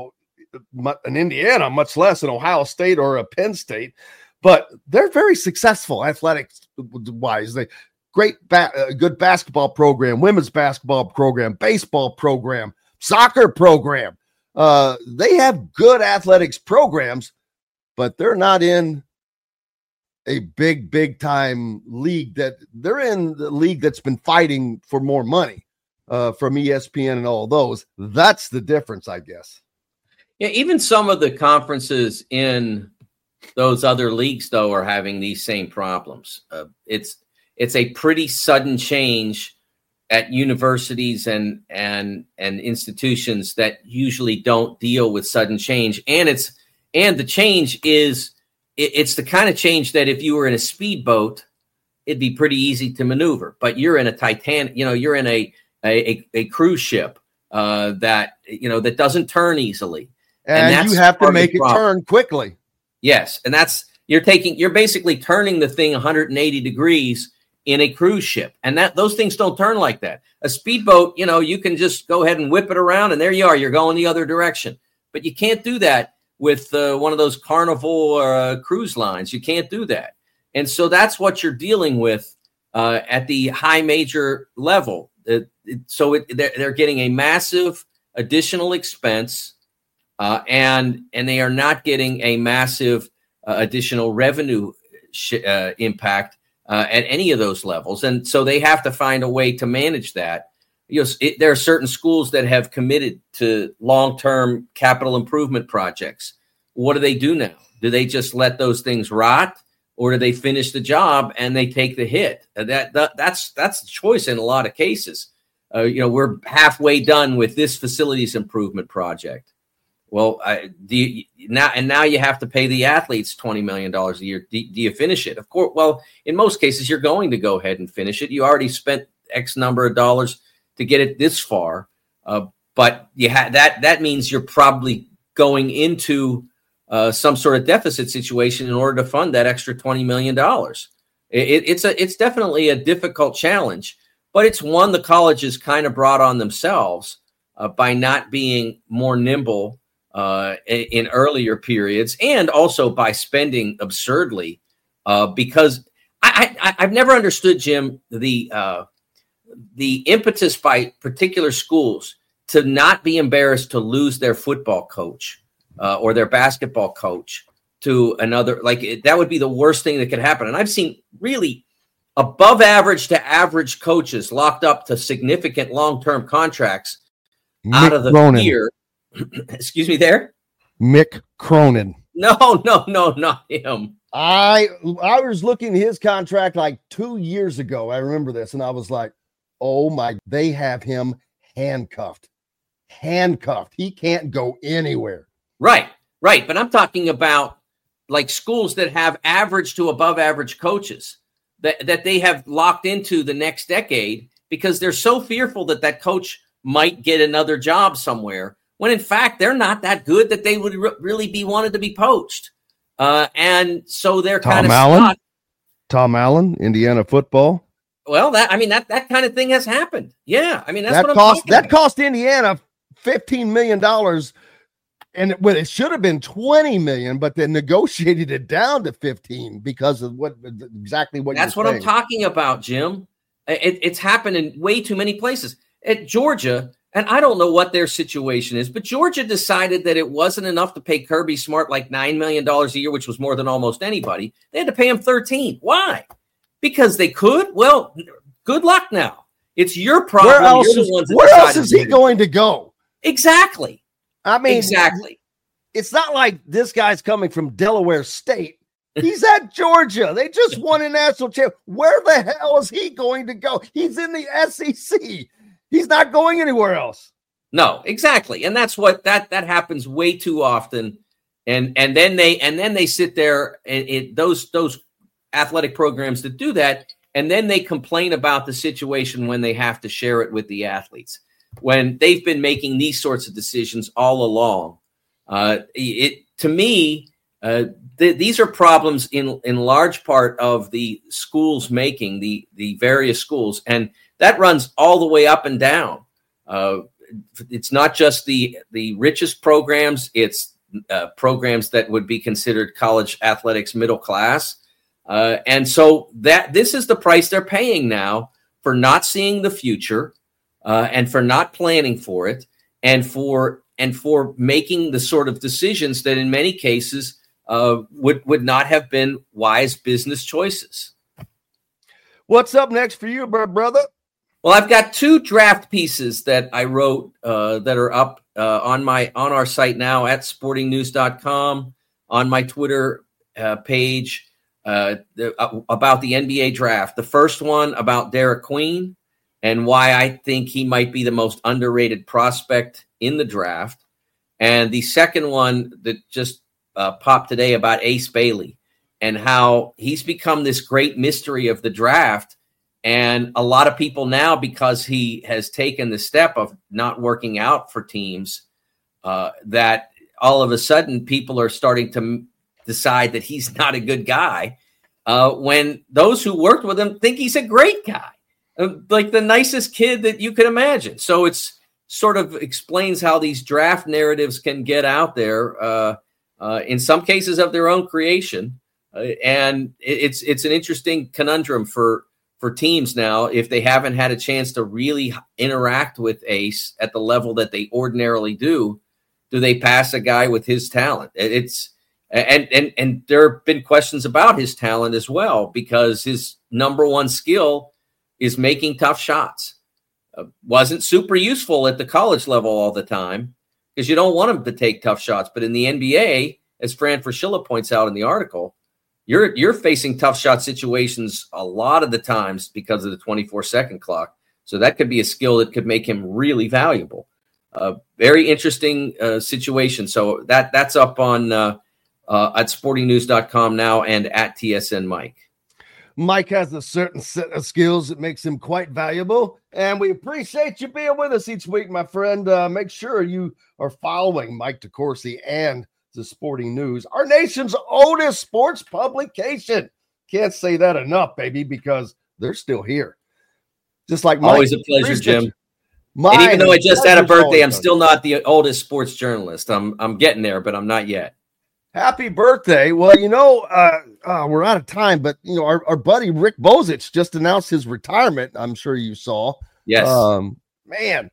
an Indiana, much less an Ohio State or a Penn State, but they're very successful athletics wise. They good basketball program, women's basketball program, baseball program, soccer program. They have good athletics programs, but they're not in a big time league. That they're in the league that's been fighting for more money from ESPN and all those. That's the difference, I guess. Yeah, even some of the conferences in those other leagues, though, are having these same problems. It's a pretty sudden change at universities and institutions that usually don't deal with sudden change, and the change is it's the kind of change that if you were in a speedboat, it'd be pretty easy to maneuver. But you're in a Titanic, you're in a cruise ship that doesn't turn easily, and you have to make it turn quickly. Yes, and you're basically turning the thing 180 degrees in a cruise ship, and those things don't turn like that. A speedboat, you can just go ahead and whip it around, and there you are. You're going the other direction. But you can't do that with one of those Carnival cruise lines. You can't do that, and so that's what you're dealing with at the high major level. They're getting a massive additional expense, and they are not getting a massive additional revenue impact at any of those levels. And so they have to find a way to manage that. There are certain schools that have committed to long-term capital improvement projects. What do they do now? Do they just let those things rot, or do they finish the job and they take the hit? That's the choice in a lot of cases. We're halfway done with this facilities improvement project. Well, now you have to pay the athletes $20 million a year. Do you finish it? Of course. Well, in most cases, you're going to go ahead and finish it. You already spent X number of dollars to get it this far, but that means you're probably going into some sort of deficit situation in order to fund that extra $20 million. It's definitely a difficult challenge, but it's one the colleges kind of brought on themselves by not being more nimble in earlier periods, and also by spending absurdly, because I've never understood, Jim, the impetus by particular schools to not be embarrassed to lose their football coach or their basketball coach to another. That would be the worst thing that could happen. And I've seen really above average to average coaches locked up to significant long-term contracts out of the fear. Excuse me there? Mick Cronin. No, not him. I was looking at his contract like 2 years ago. I remember this, and I was like, oh my, they have him handcuffed. He can't go anywhere. Right. But I'm talking about like schools that have average to above average coaches that they have locked into the next decade because they're so fearful that coach might get another job somewhere, when in fact they're not that good that they would really be wanted to be poached. And so they're kind of stuck. Tom Allen, Indiana football. Well, that kind of thing has happened. Yeah. I mean, that cost Indiana $15 million, and it should have been $20 million, but they negotiated it down to 15 because of exactly what that's what saying. I'm talking about, Jim. It's happened in way too many places. At Georgia, and I don't know what their situation is, but Georgia decided that it wasn't enough to pay Kirby Smart like $9 million a year, which was more than almost anybody. They had to pay him 13. Why? Because they could? Well, good luck now. It's your problem. Where else is he going to go? Exactly. I mean, exactly. It's not like this guy's coming from Delaware State He's at Georgia. They just won a national championship. Where the hell is he going to go? He's in the SEC. He's not going anywhere else. No, exactly. And that's what that happens way too often. And then they sit there and those athletic programs that do that, and then they complain about the situation when they have to share it with the athletes, when they've been making these sorts of decisions all along. To me, these are problems in large part of the schools making, the various schools, and that runs all the way up and down. It's not just the richest programs, it's programs that would be considered college athletics middle class. And so this is the price they're paying now for not seeing the future, and for not planning for it, and for making the sort of decisions that in many cases would not have been wise business choices. What's up next for you, brother? Well, I've got 2 draft pieces that I wrote that are up on our site now at sportingnews.com, on my Twitter page, about the NBA draft. The first one about Derek Queen and why I think he might be the most underrated prospect in the draft. And the second one that just popped today about Ace Bailey and how he's become this great mystery of the draft. And a lot of people now, because he has taken the step of not working out for teams, that all of a sudden people are starting to decide that he's not a good guy, when those who worked with him think he's a great guy, like the nicest kid that you could imagine. So it's sort of explains how these draft narratives can get out there, in some cases of their own creation. And it's an interesting conundrum for teams now, if they haven't had a chance to really interact with Ace at the level that they ordinarily do they pass a guy with his talent? And there have been questions about his talent as well, because his number one skill is making tough shots. Wasn't super useful at the college level all the time, because you don't want him to take tough shots. But in the NBA, as Fran Fraschilla points out in the article, you're facing tough shot situations a lot of the times because of the 24-second clock. So that could be a skill that could make him really valuable. Very interesting situation. So that's up on at sportingnews.com now and at TSN Mike. Mike has a certain set of skills that makes him quite valuable, and we appreciate you being with us each week, my friend. Make sure you are following Mike DeCourcy and the Sporting News, our nation's oldest sports publication. Can't say that enough, baby, because they're still here. Just like Mike. Always a pleasure, Jim. And even though I just had a birthday, I'm still not the oldest sports journalist. I'm getting there, but I'm not yet. Happy birthday. Well, we're out of time, but our buddy Rick Bozich just announced his retirement. I'm sure you saw. Yes. Man,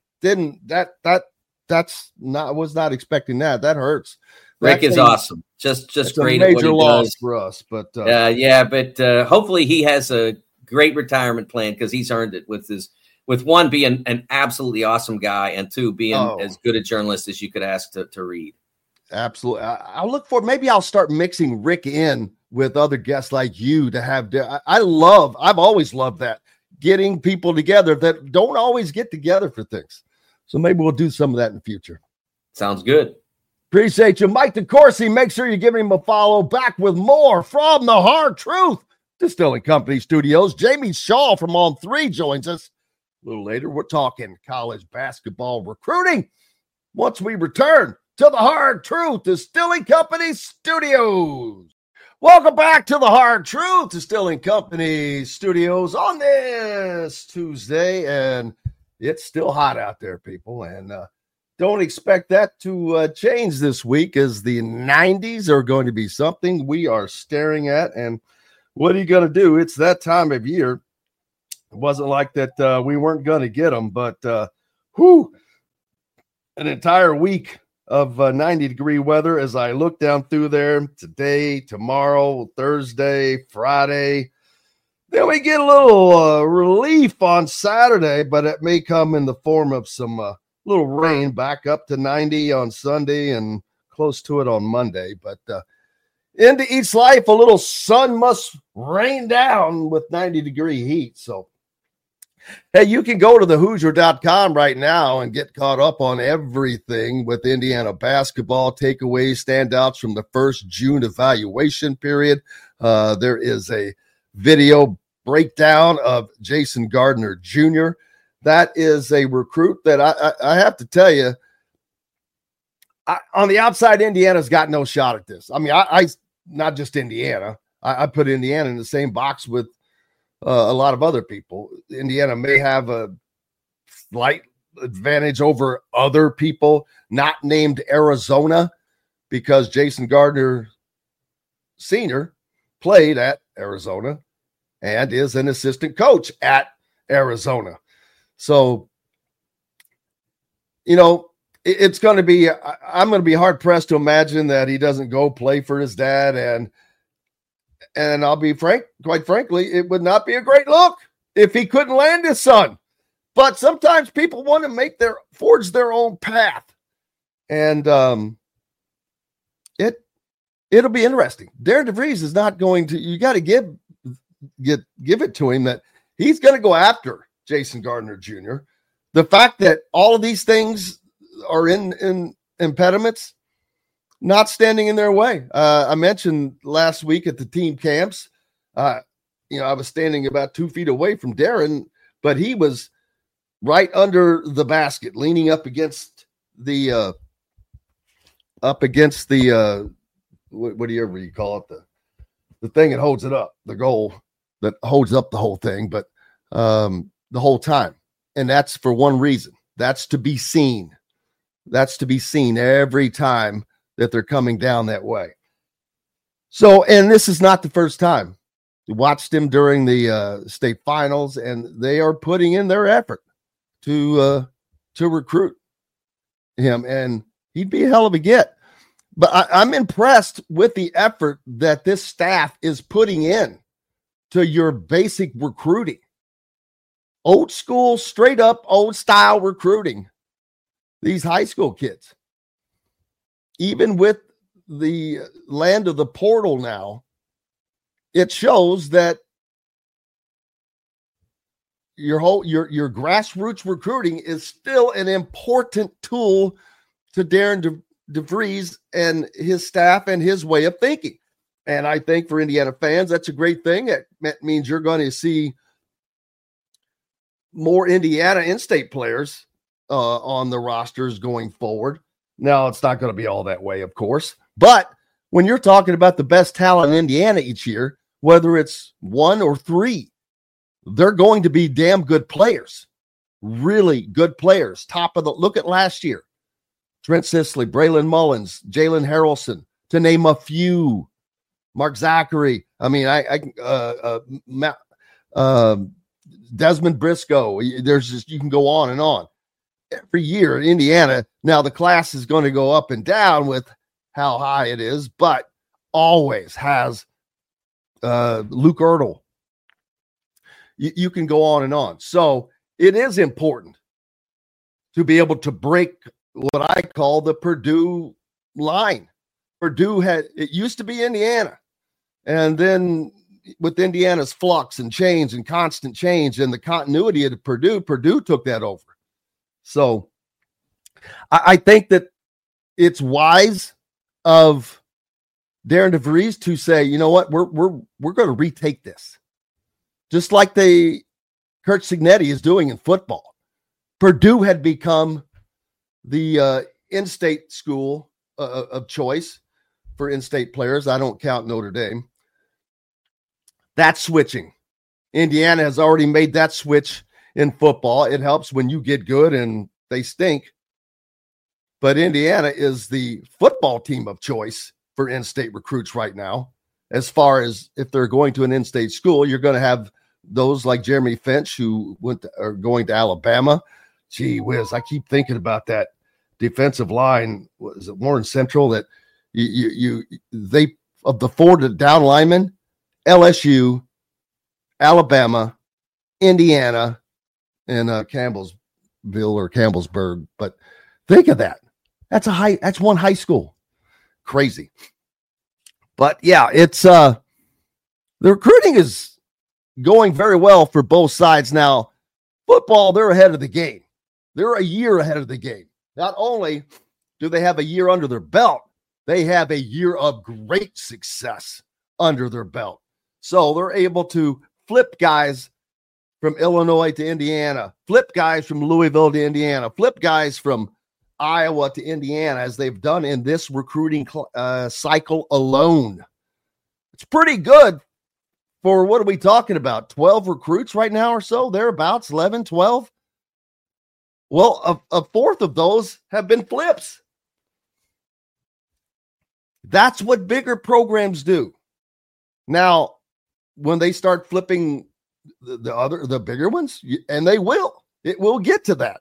was not expecting that. That hurts. Rick is awesome. Just great a at what major he loss does for us, but hopefully he has a great retirement plan, because he's earned it with one being an absolutely awesome guy, and two being as good a journalist as you could ask to read. Absolutely. I'll look for, maybe I'll start mixing Rick in with other guests like you to have. I've always loved that, getting people together that don't always get together for things. So maybe we'll do some of that in the future. Sounds good. Appreciate you, Mike DeCourcy. Make sure you give him a follow. Back with more from the Hard Truth Distilling Company Studios. Jamie Shaw from On3 joins us. A little later, we're talking college basketball recruiting once we return to the Hard Truth Distilling Company Studios. Welcome back to the Hard Truth Distilling Company Studios on this Tuesday, and it's still hot out there, people, and don't expect that to change this week, as the 90s are going to be something we are staring at. And what are you going to do? It's that time of year. It wasn't like that we weren't going to get them, but an entire week of 90-degree weather as I look down through there today, tomorrow, Thursday, Friday. Then we get a little relief on Saturday, but it may come in the form of some little rain, back up to 90 on Sunday and close to it on Monday. But into each life, a little sun must rain down with 90-degree heat. So, hey, you can go to thehoosier.com right now and get caught up on everything with Indiana basketball, takeaways, standouts from the first June evaluation period. There is a video breakdown of Jason Gardner Jr. That is a recruit that I have to tell you, on the outside, Indiana's got no shot at this. I mean, I not just Indiana. I put Indiana in the same box with a lot of other people. Indiana may have a slight advantage over other people not named Arizona because Jason Gardner Sr. played at Arizona and is an assistant coach at Arizona. So, it's going to be, I'm going to be hard pressed to imagine that he doesn't go play for his dad. And I'll be quite frankly, it would not be a great look if he couldn't land his son. But sometimes people want to forge their own path. And it'll be interesting. Darren DeVries is not going to, you got to give it to him that he's going to go after Jason Gardner Jr. The fact that all of these things are in impediments, not standing in their way. I mentioned last week at the team camps, I was standing about 2 feet away from Darren, but he was right under the basket, leaning up against the whatever you call it, the thing that holds it up, the goal that holds up the whole thing, but the whole time. And that's for one reason. That's to be seen. That's to be seen every time that they're coming down that way. So, and this is not the first time. We watched him during the state finals, and they are putting in their effort to recruit him, and he'd be a hell of a get. But I'm impressed with the effort that this staff is putting in to your basic recruiting. Old school, straight up old style recruiting. These high school kids. Even with the land of the portal now, it shows that your grassroots recruiting is still an important tool to Darren DeVries and his staff and his way of thinking. And I think for Indiana fans, that's a great thing. It means you're going to see more Indiana in-state players on the rosters going forward. Now, it's not going to be all that way, of course. But when you're talking about the best talent in Indiana each year, whether it's 1 or 3, they're going to be damn good players. Really good players. Top of the – look at last year. Trent Sisley, Braylon Mullins, Jalen Harrelson, to name a few. Mark Zachary. I mean, Desmond Briscoe. There's just, you can go on and on. Every year in Indiana, now the class is going to go up and down with how high it is, but always has Luke Ertl. You can go on and on. So it is important to be able to break what I call the Purdue line. Purdue it used to be Indiana. And then with Indiana's flux and change and constant change and the continuity of Purdue took that over. So I think that it's wise of Darren DeVries to say, you know what, we're going to retake this. Just like Kurt Cignetti is doing in football. Purdue had become the in-state school of choice for in-state players. I don't count Notre Dame. That's switching. Indiana has already made that switch in football. It helps when you get good and they stink. But Indiana is the football team of choice for in-state recruits right now. As far as if they're going to an in-state school, you're going to have those like Jeremy Finch who are going to Alabama. Gee whiz, I keep thinking about that defensive line. Was it Warren Central that they of the 4 down linemen? LSU, Alabama, Indiana, and Campbellsville or Campbellsburg. But think of that. That's one high school. Crazy. But yeah, it's the recruiting is going very well for both sides now. Football, they're ahead of the game. They're a year ahead of the game. Not only do they have a year under their belt, they have a year of great success under their belt. So they're able to flip guys from Illinois to Indiana, flip guys from Louisville to Indiana, flip guys from Iowa to Indiana, as they've done in this recruiting cycle alone. It's pretty good for, what are we talking about, 12 recruits right now or so, thereabouts, 11, 12? Well, a fourth of those have been flips. That's what bigger programs do. Now, when they start flipping the bigger ones, and it will get to that.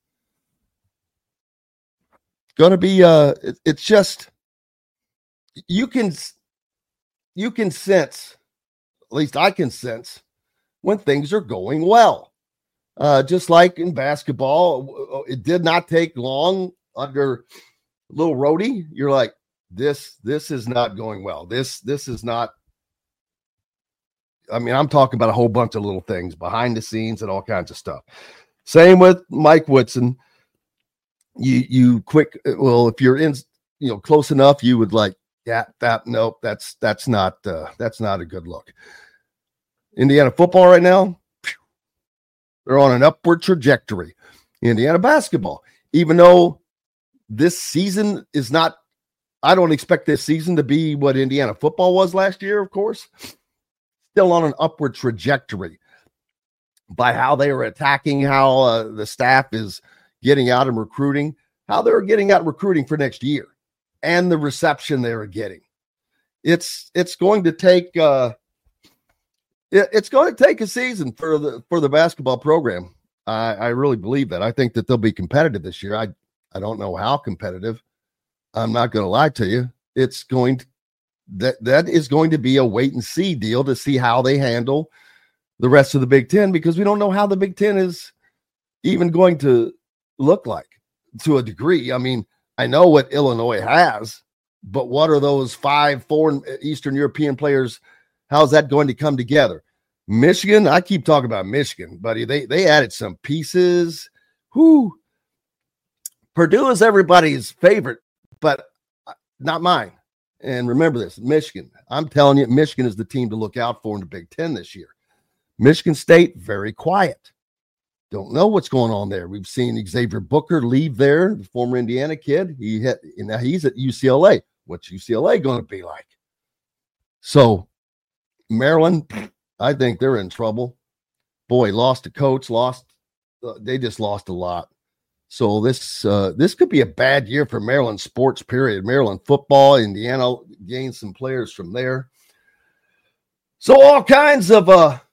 It's going to be, it's just, you can sense, at least I can sense, when things are going well. Just like in basketball, it did not take long under Lil Rhodey. You're like, this is not going well. This is not. I mean, I'm talking about a whole bunch of little things behind the scenes and all kinds of stuff. Same with Mike Woodson. You quick. Well, if you're in, close enough, you would like, nope, that's not a good look. Indiana football right now, they're on an upward trajectory. Indiana basketball, even though this season is not, I don't expect this season to be what Indiana football was last year, of course. Still on an upward trajectory by how they are attacking, how the staff is getting out and recruiting, how they're getting out recruiting for next year, and the reception they are getting. It's going to take it's going to take a season for the basketball program. I really believe that. I think that they'll be competitive this year. I don't know how competitive. I'm not going to lie to you. It's going to, that is going to be a wait and see deal to see how they handle the rest of the Big Ten, because we don't know how the Big Ten is even going to look like to a degree. I mean, I know what Illinois has, but what are those 5 foreign Eastern European players? How's that going to come together? Michigan, I keep talking about Michigan, buddy. They added some pieces. Purdue is everybody's favorite, but not mine. And remember this, Michigan. I'm telling you, Michigan is the team to look out for in the Big Ten this year. Michigan State, very quiet. Don't know what's going on there. We've seen Xavier Booker leave there, the former Indiana kid. Now he's at UCLA. What's UCLA going to be like? So Maryland, I think they're in trouble. Boy, lost a coach, they just lost a lot. So this could be a bad year for Maryland sports, period. Maryland football, Indiana gained some players from there. So all kinds of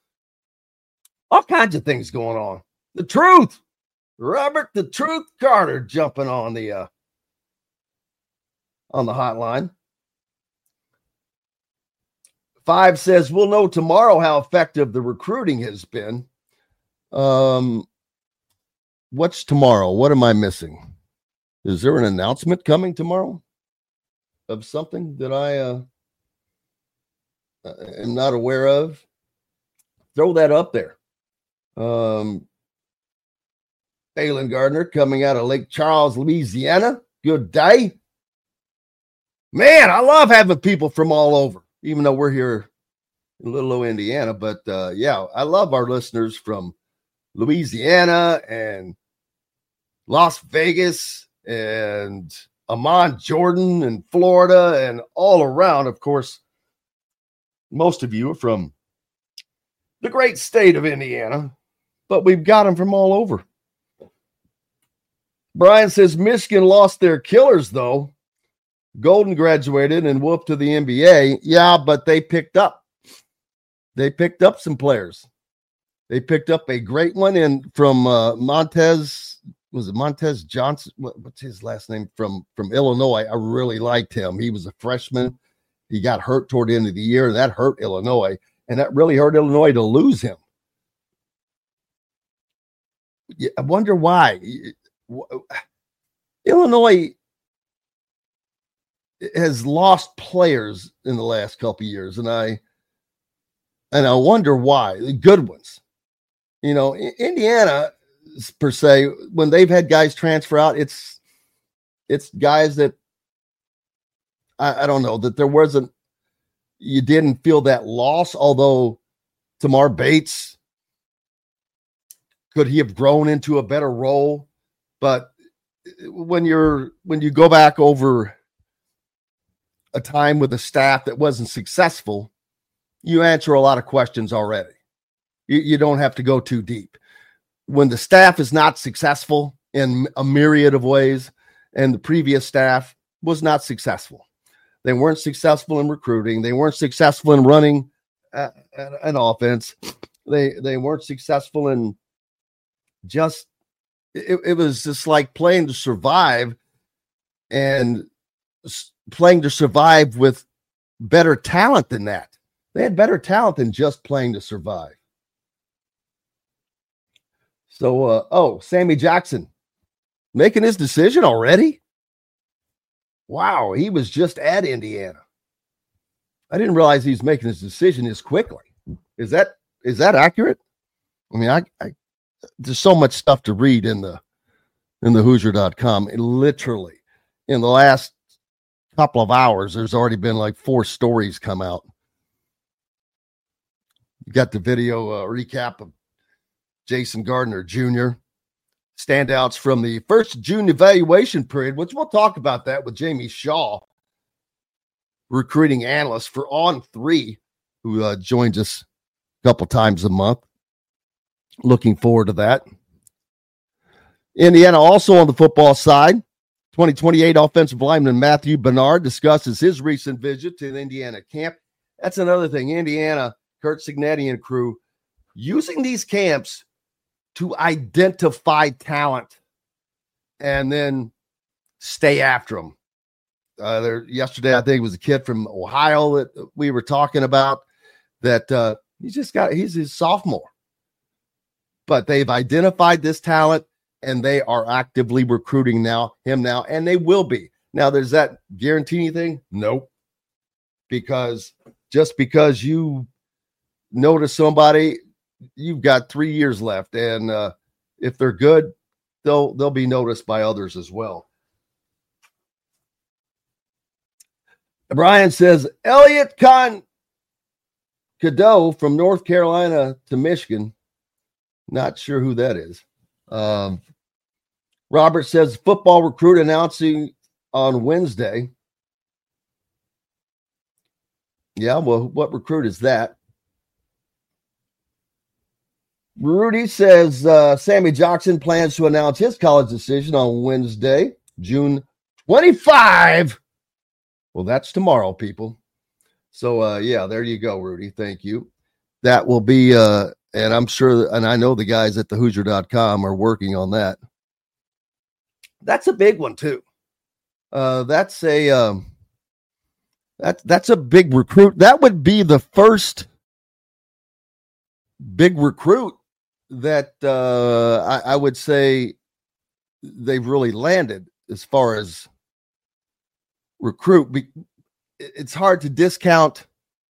things going on. The Truth, Robert the Truth Carter jumping on the hotline. 5 says, we'll know tomorrow how effective the recruiting has been. What's tomorrow? What am I missing? Is there an announcement coming tomorrow of something that I am not aware of? Throw that up there. Phelan Gardner coming out of Lake Charles, Louisiana. Good day. Man, I love having people from all over, even though we're here in Little O, Indiana. But yeah, I love our listeners from Louisiana and Las Vegas and Amman, Jordan, and Florida, and all around. Of course, most of you are from the great state of Indiana, but we've got them from all over. Brian says Michigan lost their killers, though. Golden graduated and whooped to the NBA. Yeah, but they picked up some players. They picked up a great one from Montez. Was it Montez Johnson? What's his last name? From Illinois. I really liked him. He was a freshman. He got hurt toward the end of the year, and that hurt Illinois. And that really hurt Illinois to lose him. Yeah, I wonder why. Illinois, has lost players in the last couple of years, and I wonder why. The good ones, Indiana per se, when they've had guys transfer out, it's guys that I don't know, that you didn't feel that loss. Although Tamar Bates, could he have grown into a better role? But when you go back over a time with a staff that wasn't successful, you answer a lot of questions already. You don't have to go too deep. When the staff is not successful in a myriad of ways, and the previous staff was not successful, they weren't successful in recruiting, they weren't successful in running an offense, they weren't successful in just it was just like playing to survive, and playing to survive with better talent than that. They had better talent than just playing to survive. So, Sammy Jackson making his decision already? Wow, he was just at Indiana. I didn't realize he was making his decision this quickly. Is that accurate? I mean, I there's so much stuff to read in the Hoosier.com. Literally, in the last couple of hours, there's already been like 4 stories come out. You got the video recap of Jason Gardner Jr. standouts from the first June evaluation period, which we'll talk about that with Jamie Shaw, recruiting analyst for On3, who joins us a couple times a month. Looking forward to that. Indiana also on the football side. 2028 offensive lineman Matthew Bernard discusses his recent visit to the Indiana camp. That's another thing. Indiana, Kurt Cignetti and crew, using these camps to identify talent and then stay after them. Yesterday, I think it was a kid from Ohio that we were talking about that he's a sophomore. But they've identified this talent, and they are actively recruiting him now, and they will be. Now, there's that guarantee anything? Nope. Because just because you notice somebody, you've got 3 years left, and if they're good, they'll be noticed by others as well. Brian says, Elliot Cadeau from North Carolina to Michigan. Not sure who that is. Robert says, football recruit announcing on Wednesday. Yeah, well, what recruit is that? Rudy says, Sammy Jackson plans to announce his college decision on Wednesday, June 25. Well, that's tomorrow, people. So, yeah, there you go, Rudy. Thank you. That will be, and I'm sure, and I know the guys at the Hoosier.com are working on that. That's a big one, too. That's a big recruit. That would be the first big recruit that I would say they've really landed as far as recruit. It's hard to discount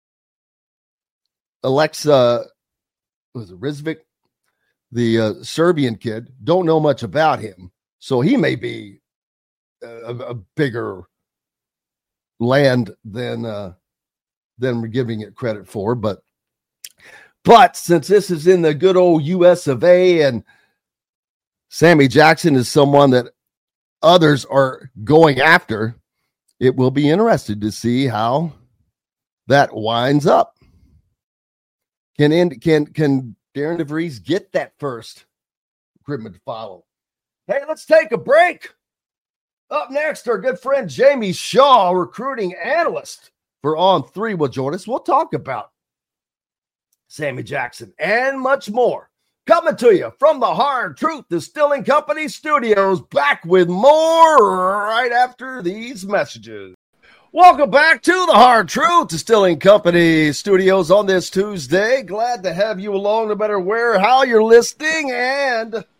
Alexa, was it Rizvik, the Serbian kid. Don't know much about him, so he may be a bigger land than we're giving it credit for. But since this is in the good old US of A, and Sammy Jackson is someone that others are going after, it will be interesting to see how that winds up. Can Darren DeVries get that first recruitment to follow? Hey, let's take a break. Up next, our good friend Jamie Shaw, recruiting analyst for On3, will join us. We'll talk about Sammy Jackson and much more. Coming to you from the Hard Truth Distilling Company studios, back with more right after these messages. Welcome back to the Hard Truth Distilling Company studios on this Tuesday. Glad to have you along, no matter where, how you're listening, and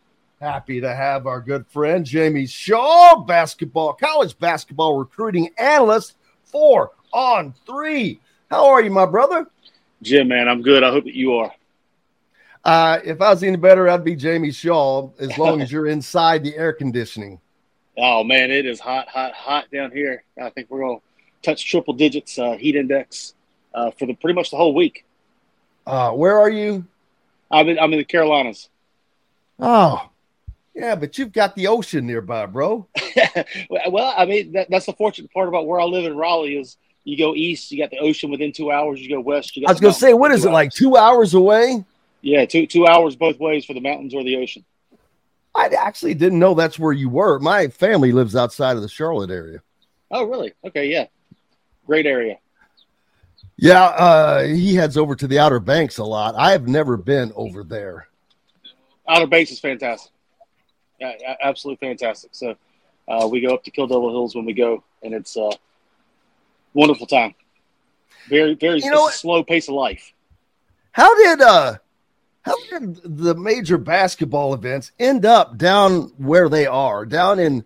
Happy to have our good friend Jamie Shaw, college basketball recruiting analyst for On 3. How are you, my brother? Jim, man, I'm good. I hope that you are. If I was any better, I'd be Jamie Shaw, as long as you're inside the air conditioning. Oh, man, it is hot down here. I think we're going to touch triple digits heat index for pretty much the whole week. Where are you? I'm in the Carolinas. Oh, yeah, but you've got the ocean nearby, bro. Well, I mean, that's the fortunate part about where I live in Raleigh is you go east, you got the ocean within 2 hours. You go west, you got I was going to say, what is it, like 2 hours away? Yeah, 2 hours both ways for the mountains or the ocean. I actually didn't know that's where you were. My family lives outside of the Charlotte area. Oh, really? Okay, yeah. Great area. Yeah, he heads over to the Outer Banks a lot. I have never been over there. Outer Banks is fantastic. Yeah, absolutely fantastic. So we go up to Kill Devil Hills when we go, and it's a wonderful time. Very, very slow pace of life. How did the major basketball events end up down where they are, down in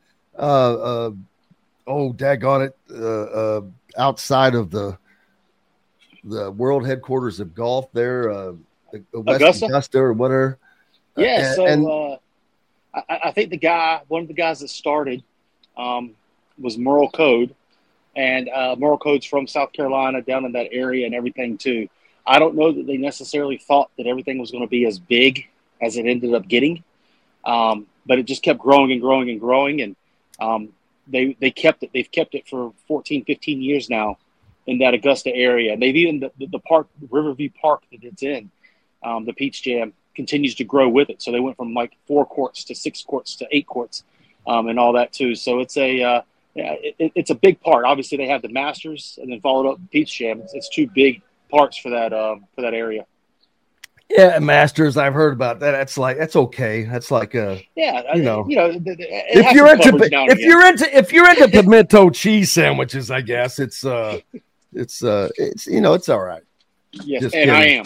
outside of the world headquarters of golf there, West Augusta or whatever? Yeah, I think one of the guys that started was Merle Code, and Merle Code's from South Carolina, down in that area and everything too. I don't know that they necessarily thought that everything was going to be as big as it ended up getting, but it just kept growing and growing and growing, and they kept it. They've kept it for 14, 15 years now in that Augusta area. And they've even the park, Riverview Park that it's in, the Peach Jam, continues to grow with it. So they went from like 4 courts to 6 courts to 8 courts, and all that too. So it's it's a big part. Obviously, they have the Masters, and then followed up Peach Jam. It's 2 big parts for that area. Yeah, Masters. I've heard about that. That's okay. That's like if you're into pimento cheese sandwiches, I guess it's all right. Yes, just and kidding. I am.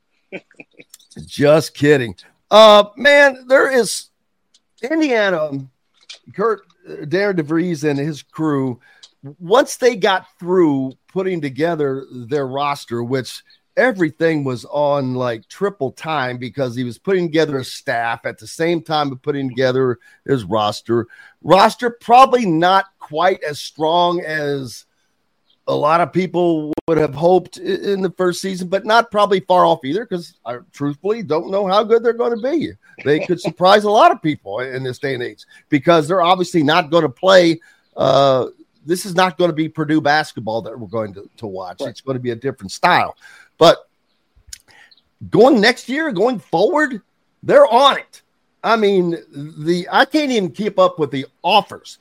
Just kidding. Man, there is Indiana. Darren DeVries and his crew, once they got through putting together their roster, which everything was on like triple time because he was putting together a staff at the same time of putting together his roster probably not quite as strong as a lot of people would have hoped in the first season, but not probably far off either, because I truthfully don't know how good they're going to be. They could surprise a lot of people in this day and age, because they're obviously not going to play. This is not going to be Purdue basketball that we're going to watch. Right. It's going to be a different style. But going next year, going forward, they're on it. I mean, I can't even keep up with the offers.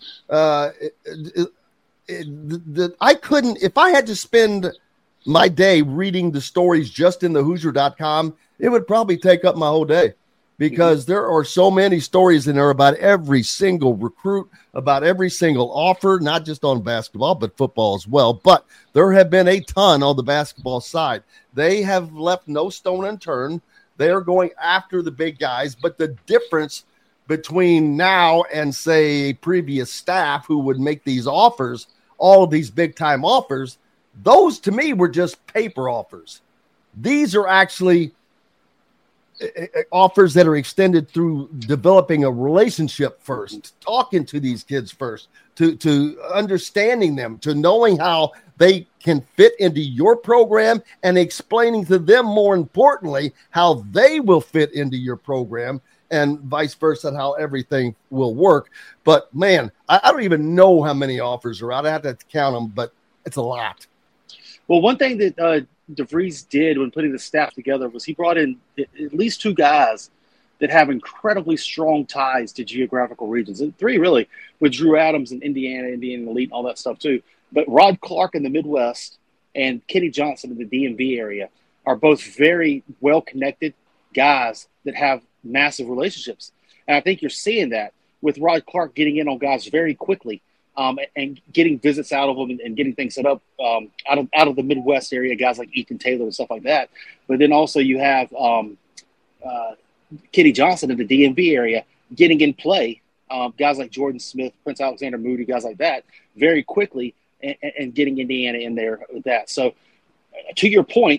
I couldn't, if I had to spend my day reading the stories just in the Hoosier.com, it would probably take up my whole day, because there are so many stories in there about every single recruit, about every single offer, not just on basketball, but football as well. But there have been a ton on the basketball side. They have left no stone unturned. They are going after the big guys, but the difference between now and, say, previous staff who would make these offers, all of these big-time offers, those to me were just paper offers. These are actually offers that are extended through developing a relationship first, talking to these kids first, to understanding them, to knowing how they can fit into your program, and explaining to them, more importantly, how they will fit into your program, and vice versa, how everything will work. But, man, I don't even know how many offers are out. I have to count them, but it's a lot. Well, one thing that DeVries did when putting the staff together was he brought in at least 2 guys that have incredibly strong ties to geographical regions, and 3 really, with Drew Adams in Indiana Elite, and all that stuff too. But Rod Clark in the Midwest and Kenny Johnson in the DMV area are both very well-connected guys that have massive relationships. And I think you're seeing that with Rod Clark getting in on guys very quickly, and getting visits out of them, and getting things set up out of the Midwest area, guys like Ethan Taylor and stuff like that. But then also you have Kenny Johnson in the DMV area getting in play, guys like Jordan Smith, Prince Alexander Moody, guys like that, very quickly, and getting Indiana in there with that. So, to your point,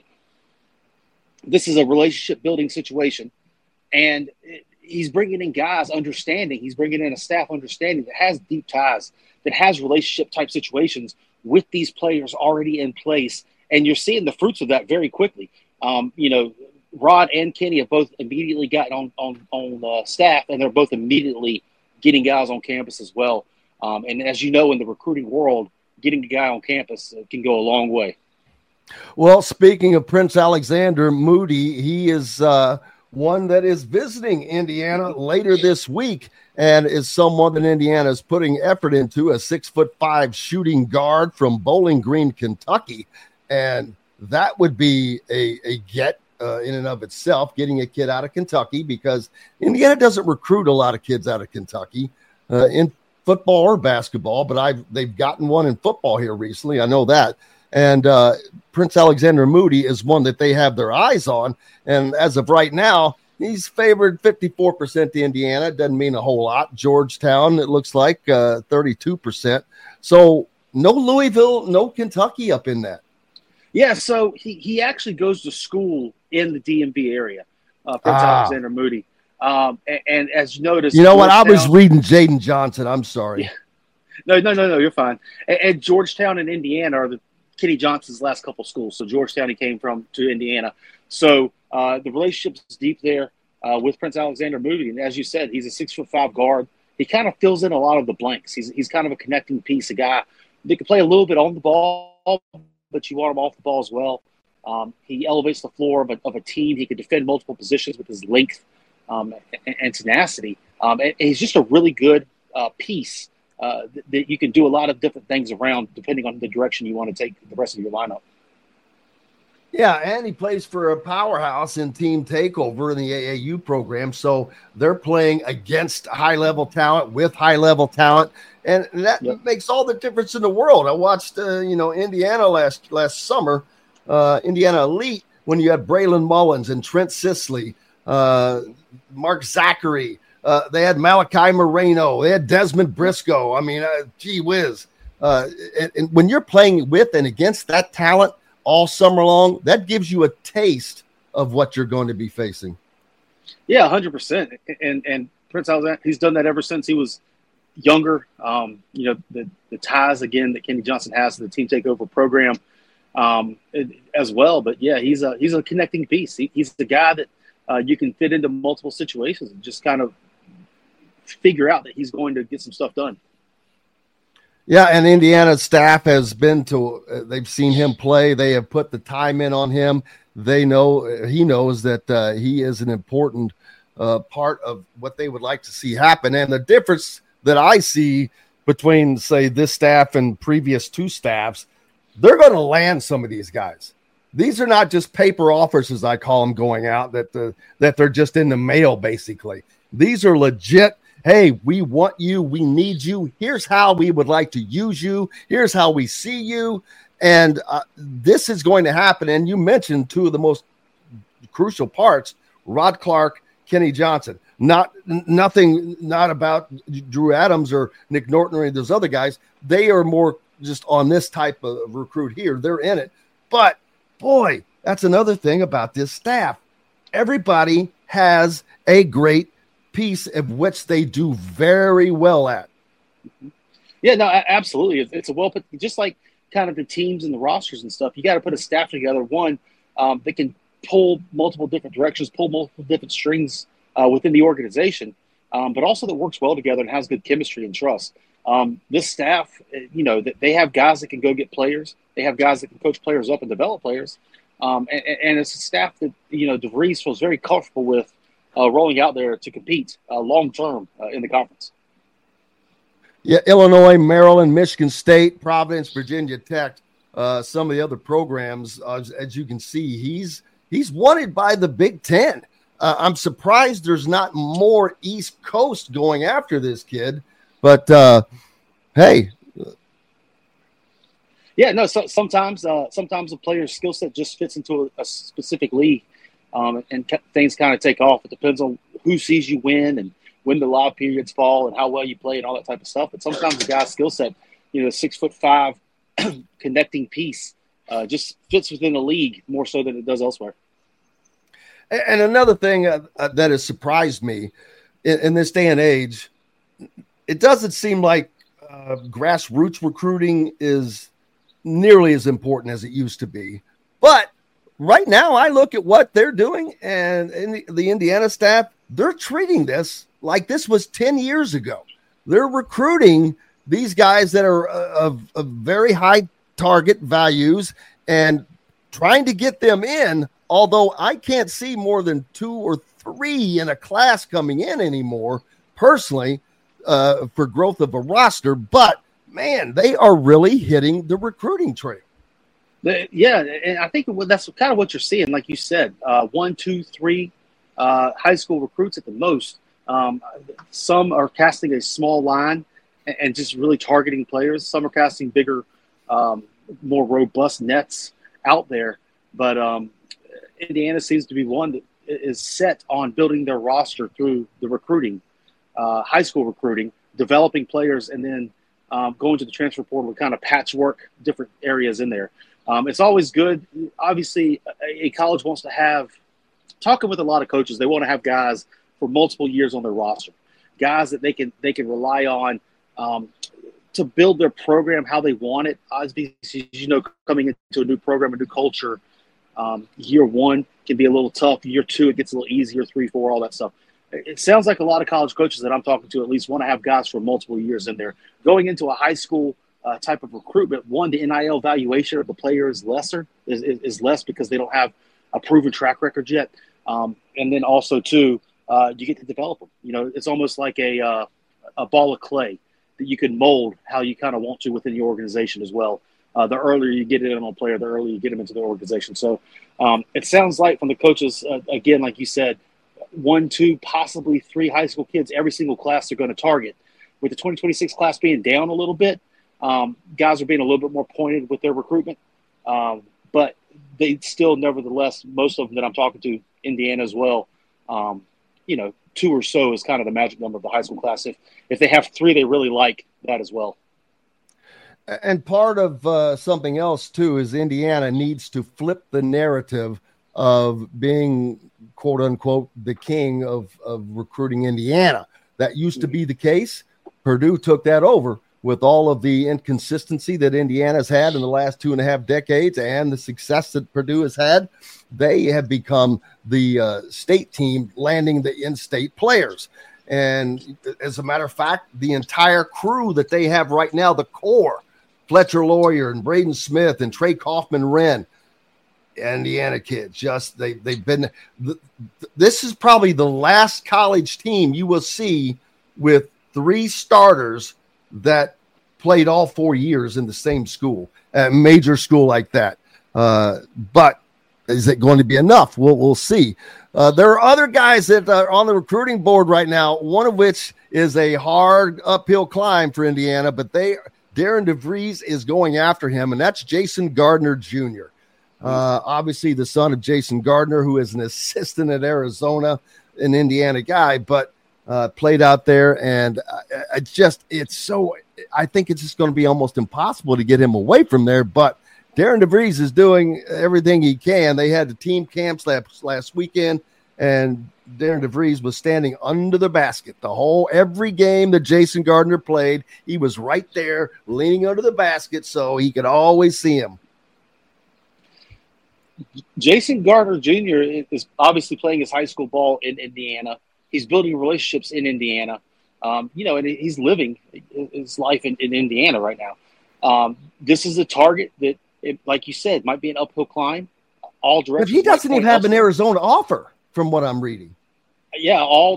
this is a relationship-building situation, and he's bringing in guys understanding. He's bringing in a staff understanding that has deep ties, that has relationship-type situations with these players already in place, and you're seeing the fruits of that very quickly. Rod and Kenny have both immediately gotten on staff, and they're both immediately getting guys on campus as well. And as you know, in the recruiting world, getting a guy on campus can go a long way. Well, speaking of Prince Alexander Moody, he is one that is visiting Indiana later this week and is someone that Indiana is putting effort into, a 6'5" shooting guard from Bowling Green, Kentucky. And that would be a get in and of itself, getting a kid out of Kentucky, because Indiana doesn't recruit a lot of kids out of Kentucky in football or basketball, but they've gotten one in football here recently. I know that. And Prince Alexander Moody is one that they have their eyes on. And as of right now, he's favored 54% to Indiana. It doesn't mean a whole lot. Georgetown, it looks like 32%. So no Louisville, no Kentucky up in that. Yeah, so he actually goes to school in the DMV area, Prince Alexander Moody. And as you noticed, you know what? I was reading Jaden Johnson. I'm sorry. Yeah. No, you're fine. And Georgetown and Indiana are Kenny Johnson's last couple schools. So Georgetown he came from to Indiana. So the relationship is deep there with Prince Alexander Moody. And as you said, he's a 6'5" guard. He kind of fills in a lot of the blanks. He's kind of a connecting piece, a guy that can play a little bit on the ball, but you want him off the ball as well. He elevates the floor of a team. He can defend multiple positions with his length and tenacity. And he's just a really good piece that you can do a lot of different things around depending on the direction you want to take the rest of your lineup. Yeah, and he plays for a powerhouse in Team Takeover in the AAU program. So they're playing against high-level talent with high-level talent. And that makes all the difference in the world. I watched, Indiana last summer, Indiana Elite, when you had Braylon Mullins and Trent Sisley, Mark Zachary. They had Malachi Moreno. They had Desmond Briscoe. I mean, gee whiz. And when you're playing with and against that talent all summer long, that gives you a taste of what you're going to be facing. Yeah, 100%. And Prince Alexander, he's done that ever since he was younger. The ties, again, that Kenny Johnson has to the Team Takeover program as well. But, yeah, he's a connecting piece. He's the guy that you can fit into multiple situations and just kind of figure out that he's going to get some stuff done. Yeah, and Indiana's staff has been they've seen him play. They have put the time in on him. He knows that he is an important part of what they would like to see happen. And the difference that I see between, say, this staff and previous two staffs, they're going to land some of these guys. These are not just paper offers, as I call them, going out that they're just in the mail, basically. These are legit. Hey, we want you. We need you. Here's how we would like to use you. Here's how we see you. And this is going to happen. And you mentioned two of the most crucial parts, Rod Clark, Kenny Johnson. Nothing about Drew Adams or Nick Norton or any of those other guys. They are more just on this type of recruit here. They're in it. But, boy, that's another thing about this staff. Everybody has a great piece of which they do very well at. Yeah, no, absolutely. It's a well put, just like kind of the teams and the rosters and stuff. You got to put a staff together, one that can pull multiple different directions, pull multiple different strings within the organization, but also that works well together and has good chemistry and trust. This staff, they have guys that can go get players. They have guys that can coach players up and develop players. And it's a staff that, DeVries feels very comfortable with rolling out there to compete long-term in the conference. Yeah, Illinois, Maryland, Michigan State, Providence, Virginia Tech, some of the other programs, as you can see, he's wanted by the Big Ten. I'm surprised there's not more East Coast going after this kid, but hey. Yeah, no, so sometimes a player's skill set just fits into a specific league. And things kind of take off. It depends on who sees you win and when the live periods fall and how well you play and all that type of stuff. But sometimes the guy's skill set, 6'5" connecting piece, just fits within the league more so than it does elsewhere. And another thing that has surprised me in this day and age, it doesn't seem like grassroots recruiting is nearly as important as it used to be. But right now, I look at what they're doing, and in the Indiana staff, they're treating this like this was 10 years ago. They're recruiting these guys that are of very high target values and trying to get them in, although I can't see more than 2 or 3 in a class coming in anymore, personally, for growth of a roster. But, man, they are really hitting the recruiting trail. Yeah, and I think that's kind of what you're seeing. Like you said, 1, 2, 3 high school recruits at the most. Some are casting a small line and just really targeting players. Some are casting bigger, more robust nets out there. But Indiana seems to be one that is set on building their roster through the recruiting, high school recruiting, developing players, and then going to the transfer portal to kind of patchwork different areas in there. It's always good. Obviously, a college wants to have – talking with a lot of coaches, they want to have guys for multiple years on their roster, guys that they can rely on to build their program how they want it. Obviously, coming into a new program, a new culture, year 1 can be a little tough. Year 2, it gets a little easier. 3, 4, all that stuff. It sounds like a lot of college coaches that I'm talking to at least want to have guys for multiple years in there. Going into a high school type of recruitment, one, the NIL valuation of the player is is less because they don't have a proven track record yet. And then also, too, you get to develop them. It's almost like a ball of clay that you can mold how you kind of want to within your organization as well. The earlier you get it in on a player, the earlier you get them into the organization. So it sounds like from the coaches, again, like you said, 1, 2, possibly 3 high school kids, every single class they're going to target. With the 2026 class being down a little bit, guys are being a little bit more pointed with their recruitment. But they still, nevertheless, most of them that I'm talking to, Indiana as well, 2 or so is kind of the magic number of the high school class. If they have 3, they really like that as well. And part of something else, too, is Indiana needs to flip the narrative of being, quote unquote, the king of recruiting Indiana. That used to be the case. Purdue took that over with all of the inconsistency that Indiana's had in the last 2.5 decades and the success that Purdue has had. They have become the state team landing the in-state players. And as a matter of fact, the entire crew that they have right now, the core, Fletcher Lawyer and Braden Smith and Trey Kaufman-Wren, Indiana kids, they've been – this is probably the last college team you will see with 3 starters that played all 4 years in the same school, a major school like that. But is it going to be enough? We'll see. There are other guys that are on the recruiting board right now, one of which is a hard uphill climb for Indiana, but Darren DeVries is going after him, and that's Jason Gardner Jr., obviously the son of Jason Gardner, who is an assistant at Arizona, an Indiana guy, but played out there. And I think it's just going to be almost impossible to get him away from there. But Darren DeVries is doing everything he can. They had the team camps last weekend, and Darren DeVries was standing under the basket every game that Jason Gardner played. He was right there leaning under the basket so he could always see him. Jason Gardner Jr. is obviously playing his high school ball in Indiana. He's building relationships in Indiana, and he's living his life in Indiana right now. This is a target that, like you said, might be an uphill climb. All directions. But he doesn't even have an Arizona offer, from what I'm reading. Yeah, all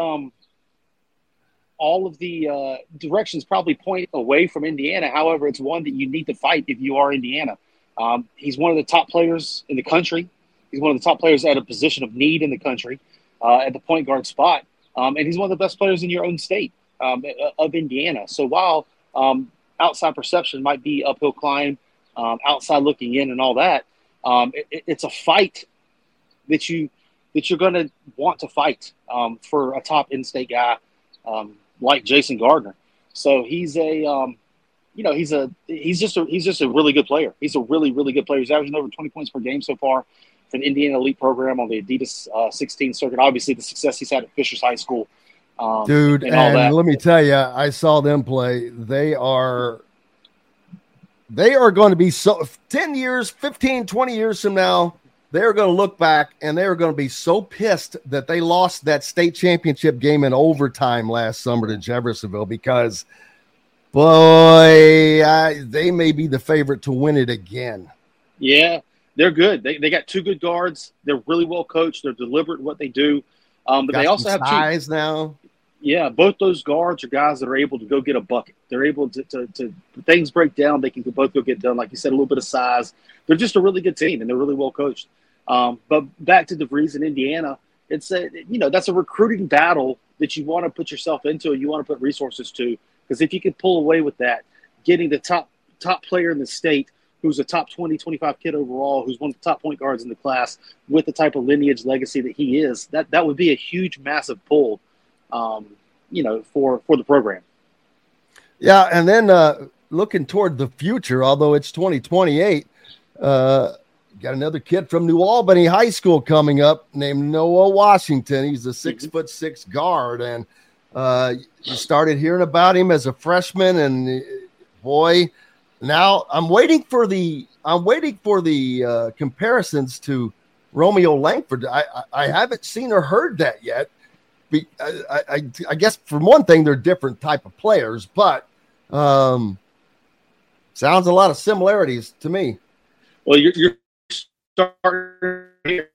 of the directions probably point away from Indiana. However, it's one that you need to fight if you are Indiana. He's one of the top players in the country. He's one of the top players at a position of need in the country at the point guard spot. And he's one of the best players in your own state of Indiana. So while outside perception might be uphill climb, outside looking in and all that, it's a fight that you're going to want to fight for a top in-state guy like Jason Gardner. So he's he's just a really good player. He's a really, really good player. He's averaging over 20 points per game so far for the Indiana Elite program on the Adidas 16 circuit. Obviously, the success he's had at Fishers High School. Dude, and let me tell you, I saw them play. They are going to be 10 years, 15, 20 years from now, they're going to look back and they're going to be so pissed that they lost that state championship game in overtime last summer to Jeffersonville because, boy, they may be the favorite to win it again. Yeah, they're good. They got two good guards. They're really well coached. They're deliberate in what they do. But they also have size now. Yeah, both those guards are guys that are able to go get a bucket. They're able to things break down. They can both go get done. Like you said, a little bit of size. They're just a really good team, and they're really well coached. But back to DeVries in Indiana, it's that's a recruiting battle that you want to put yourself into and you want to put resources to. Because if you can pull away with that, getting the top player in the state, who's a top 20, 25 kid overall, who's one of the top point guards in the class, with the type of lineage legacy that he is, that would be a huge, massive pull. For the program. Yeah, and then looking toward the future, although it's 2028, got another kid from New Albany High School coming up named Noah Washington. He's a 6'6" guard, and you started hearing about him as a freshman, and boy, now I'm waiting for the comparisons to Romeo Langford. I haven't seen or heard that yet. I guess for one thing, they're different type of players, but sounds a lot of similarities to me. Well, you're starting here.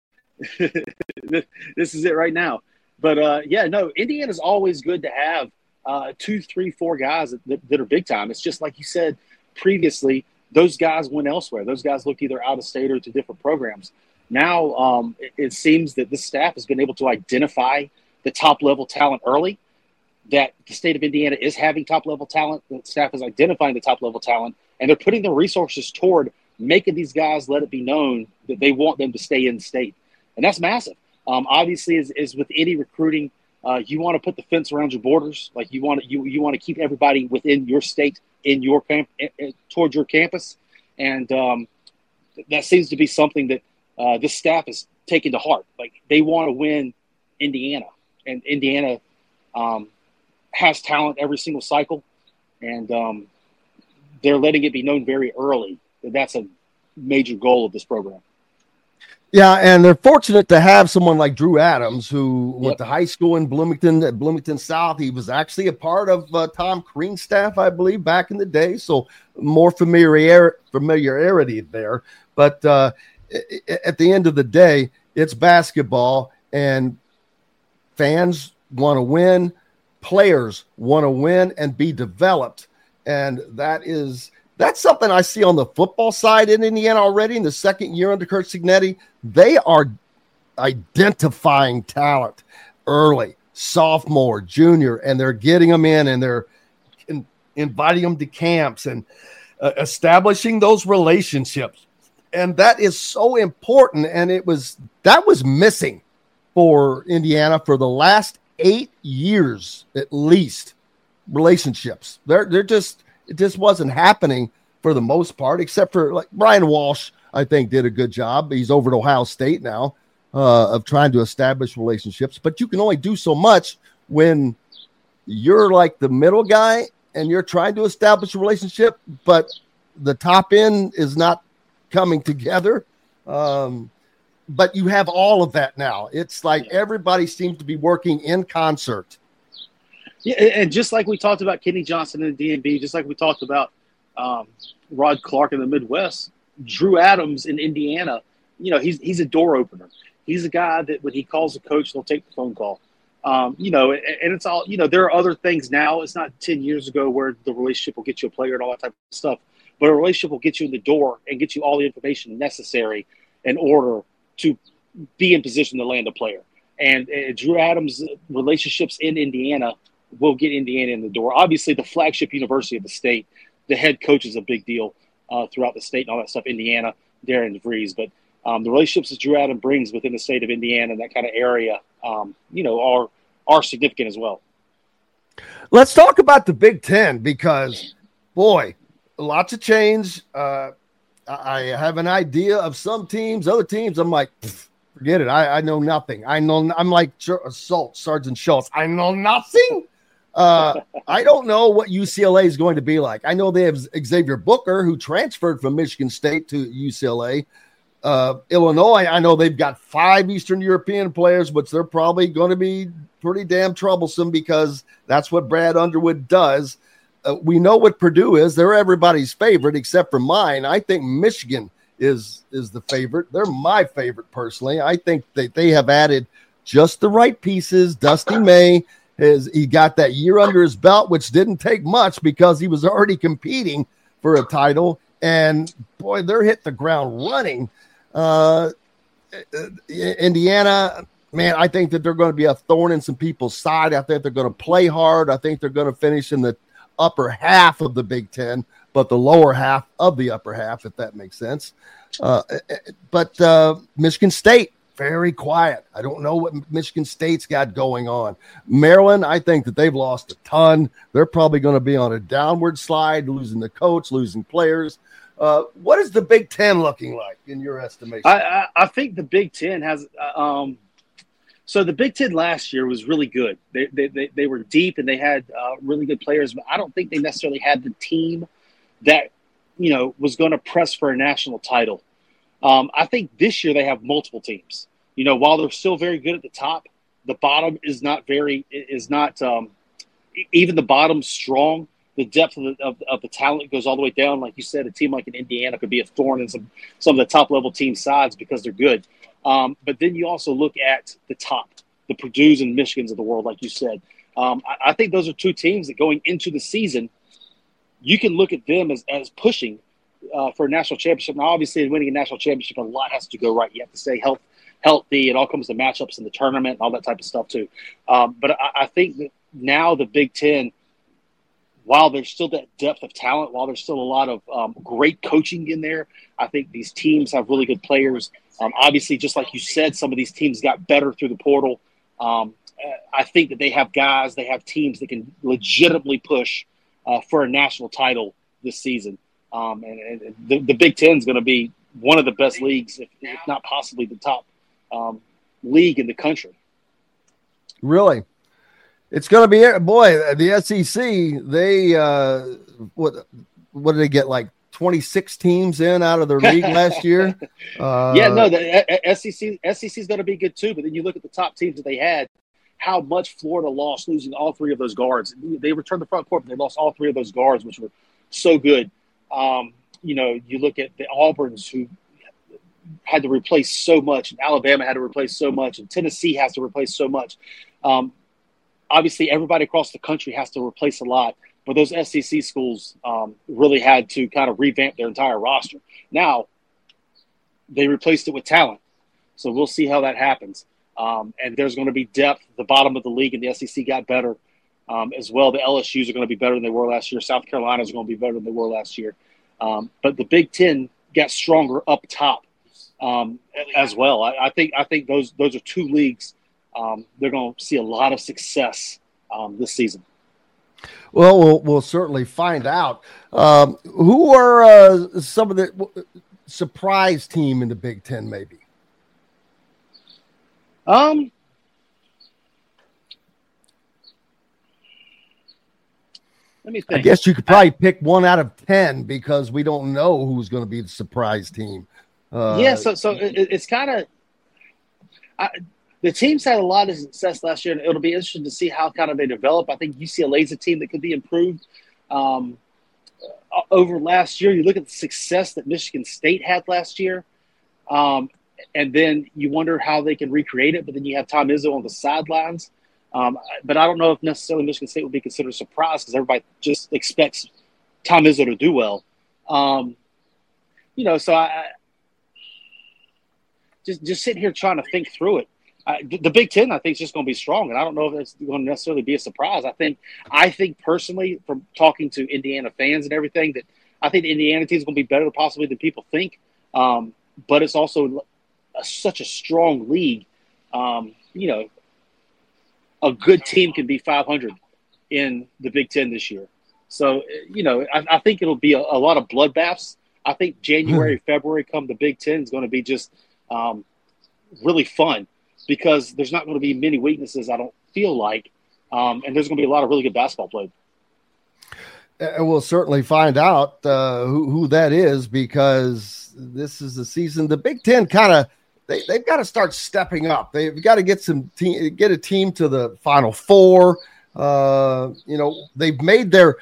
This is it right now. But Indiana's always good to have 2, 3, 4 guys that are big time. It's just like you said previously, those guys went elsewhere. Those guys look either out of state or to different programs. Now it seems that this staff has been able to identify the top-level talent early, that the state of Indiana is having top-level talent, the staff is identifying the top-level talent, and they're putting the resources toward making these guys let it be known that they want them to stay in state. And that's massive. Obviously, as with any recruiting, you want to put the fence around your borders. Like you want to keep everybody within your state, in your toward your campus. And that seems to be something that this staff is taking to heart. Like they want to win Indiana. And Indiana has talent every single cycle, and they're letting it be known very early that that's a major goal of this program. Yeah, and they're fortunate to have someone like Drew Adams, who went to high school in Bloomington, at Bloomington South. He was actually a part of Tom Crean's staff, I believe, back in the day, so more familiarity there. But at the end of the day, it's basketball, and fans want to win, players want to win and be developed. And that's something I see on the football side in Indiana already in the second year under Curt Cignetti. They are identifying talent early, sophomore, junior, and they're getting them in and they're inviting them to camps and establishing those relationships. And that is so important. And that was missing for Indiana for the last 8 years, at least. Relationships. It just wasn't happening for the most part, except for like Brian Walsh, I think did a good job. He's over at Ohio State now of trying to establish relationships, but you can only do so much when you're like the middle guy and you're trying to establish a relationship, but the top end is not coming together. But you have all of that now. It's like everybody seems to be working in concert. Yeah, and just like we talked about Kenny Johnson in the DMV, just like we talked about Rod Clark in the Midwest, Drew Adams in Indiana, he's a door opener. He's a guy that when he calls a coach, they'll take the phone call. And it's all, there are other things now. It's not 10 years ago where the relationship will get you a player and all that type of stuff, but a relationship will get you in the door and get you all the information necessary in order to be in position to land a player. And Drew Adams' relationships in Indiana will get Indiana in the door. Obviously, the flagship university of the state, the head coach is a big deal throughout the state and all that stuff, Indiana, Darren DeVries. But the relationships that Drew Adams brings within the state of Indiana and that kind of area, are significant as well. Let's talk about the Big Ten because, boy, lots of change. I have an idea of some teams, other teams. I'm like, forget it. I know nothing. I'm like Sergeant Schultz. I know nothing. I don't know what UCLA is going to be like. I know they have Xavier Booker, who transferred from Michigan State to UCLA. Illinois, I know they've got 5 Eastern European players, but they're probably going to be pretty damn troublesome because that's what Brad Underwood does. We know what Purdue is. They're everybody's favorite except for mine. I think Michigan is the favorite. They're my favorite personally. I think that they have added just the right pieces. Dusty May he got that year under his belt, which didn't take much because he was already competing for a title. And boy, they're hit the ground running. Indiana, man, I think that they're going to be a thorn in some people's side. I think they're going to play hard. I think they're going to finish in the upper half of the Big Ten, but the lower half of the upper half, if that makes sense. But Michigan State, very quiet. I don't know what Michigan State's got going on. Maryland, I think that they've lost a ton. They're probably going to be on a downward slide, losing the coach, losing players. What is the Big Ten looking like in your estimation? I think the Big Ten has so the Big Ten last year was really good. They were deep and they had really good players, but I don't think they necessarily had the team that was going to press for a national title. I think this year they have multiple teams. While they're still very good at the top, the bottom is not even the bottom strong. The depth of the talent goes all the way down. Like you said, a team like an Indiana could be a thorn in some of the top-level team sides because they're good. But then you also look at the top, the Purdues and Michigans of the world, like you said. I think those are two teams that going into the season, you can look at them as pushing for a national championship. Now, obviously, in winning a national championship, a lot has to go right. You have to stay healthy. It all comes to matchups in the tournament and all that type of stuff too. But I think that now the Big Ten, while there's still that depth of talent, while there's still a lot of great coaching in there, I think these teams have really good players. Obviously, just like you said, some of these teams got better through the portal. I think that they have guys, they have teams that can legitimately push for a national title this season. And the Big Ten is going to be one of the best leagues, if not possibly the top league in the country. Really? It's going to be, boy, the SEC, they, what did they get, like 26 teams in out of their league last year? The SEC is going to be good too, but then you look at the top teams that they had, how much Florida lost losing all 3 of those guards. They returned the front court, but they lost all 3 of those guards, which were so good. You look at the Auburns who had to replace so much, and Alabama had to replace so much, and Tennessee has to replace so much. Obviously, everybody across the country has to replace a lot, but those SEC schools really had to kind of revamp their entire roster. Now, they replaced it with talent, so we'll see how that happens. And there's going to be depth. The bottom of the league and the SEC got better as well. The LSUs are going to be better than they were last year. South Carolina is going to be better than they were last year. But the Big Ten got stronger up top as well. I think those are 2 leagues. They're going to see a lot of success this season. Well, we'll certainly find out. Who are some of the surprise team in the Big Ten, maybe? Let me think. I guess you could probably pick 1 out of 10 because we don't know who's going to be the surprise team. So it's kind of the teams had a lot of success last year, and it'll be interesting to see how kind of they develop. I think UCLA is a team that could be improved over last year. You look at the success that Michigan State had last year, and then you wonder how they can recreate it. But then you have Tom Izzo on the sidelines. But I don't know if necessarily Michigan State would be considered a surprise because everybody just expects Tom Izzo to do well. So I just sitting here trying to think through it. The Big Ten, I think, is just going to be strong, and I don't know if it's going to necessarily be a surprise. I think personally, from talking to Indiana fans and everything, that I think the Indiana team is going to be better possibly than people think. But it's also such a strong league. A good team can be 500. in the Big Ten this year. So, I think it'll be a lot of bloodbaths. I think January, February come the Big Ten is going to be just really fun because there's not going to be many weaknesses, I don't feel like, and there's going to be a lot of really good basketball played. And we'll certainly find out who that is because this is the season. The Big Ten kind of they've got to start stepping up. They've got to get a team to the Final Four. They've made their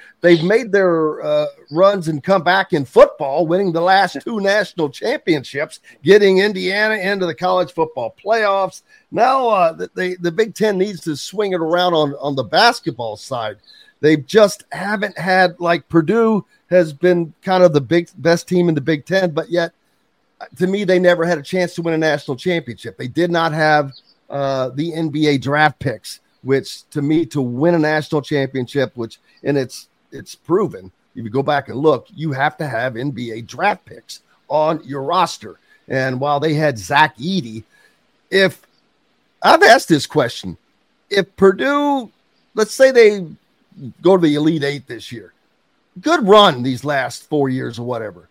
runs and come back in football, winning the last 2 national championships, getting Indiana into the college football playoffs. Now the Big Ten needs to swing it around on the basketball side. They just haven't had, like Purdue has been kind of the best team in the Big Ten, but yet to me, they never had a chance to win a national championship. They did not have the NBA draft picks, which to me, to win a national championship, and it's proven, if you go back and look, you have to have NBA draft picks on your roster. And while they had Zach Edey, if I've asked this question, if Purdue, let's say they go to the Elite Eight this year, good run these last 4 years or whatever,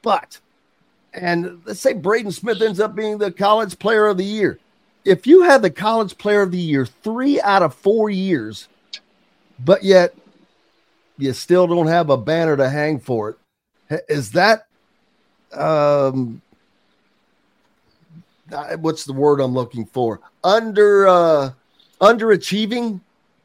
and let's say Braden Smith ends up being the college player of the year. If you have the college player of the year 3 out of 4 years, but yet you still don't have a banner to hang for it, is that what's the word I'm looking for? Underachieving?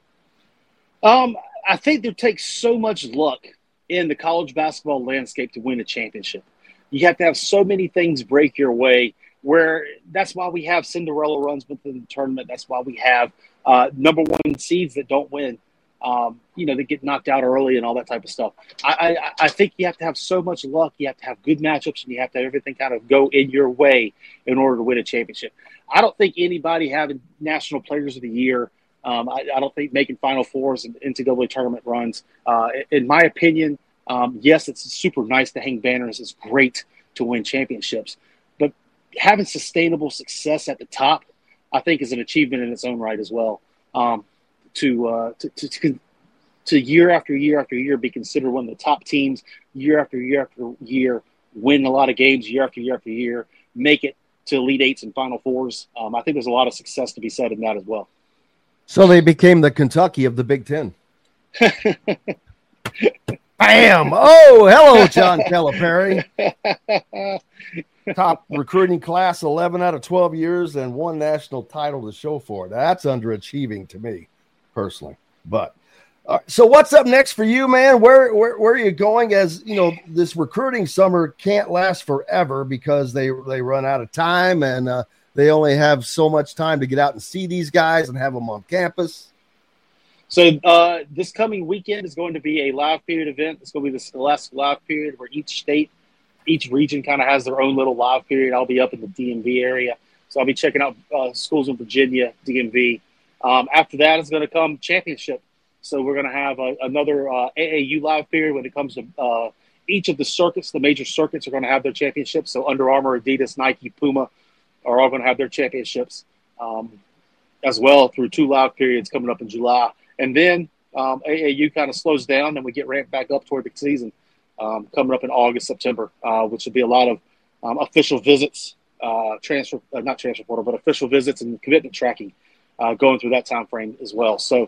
I think there takes so much luck in the college basketball landscape to win a championship. You have to have so many things break your way. Where that's why we have Cinderella runs within the tournament. That's why we have number 1 seeds that don't win. They get knocked out early and all that type of stuff. I think you have to have so much luck. You have to have good matchups, and you have to have everything kind of go in your way in order to win a championship. I don't think anybody having National Players of the Year. I don't think making Final Fours and NCAA tournament runs. In my opinion, yes, it's super nice to hang banners. It's great to win championships. But having sustainable success at the top, I think, is an achievement in its own right as well. To year after year after year be considered one of the top teams, year after year after year, win a lot of games year after year after year, make it to Elite Eights and Final Fours. I think there's a lot of success to be said in that as well. So they became the Kentucky of the Big Ten. Bam! Oh, hello, John Calipari. Top recruiting class 11 out of 12 years and 1 national title to show for it. That's underachieving to me personally. But so what's up next for you, man? Where are you going? As you know, this recruiting summer can't last forever because they run out of time and they only have so much time to get out and see these guys and have them on campus. So this coming weekend is going to be a live period event. It's going to be the last live period where each region kind of has their own little live period. I'll be up in the DMV area. So I'll be checking out schools in Virginia, DMV. After that is going to come championship. So we're going to have another AAU live period when it comes to each of the circuits. The major circuits are going to have their championships. So Under Armour, Adidas, Nike, Puma are all going to have their championships as well through 2 live periods coming up in July. And then AAU kind of slows down and we get ramped back up toward the season coming up in August, September, which will be a lot of official visits, not transfer portal, but official visits and commitment tracking going through that time frame as well. So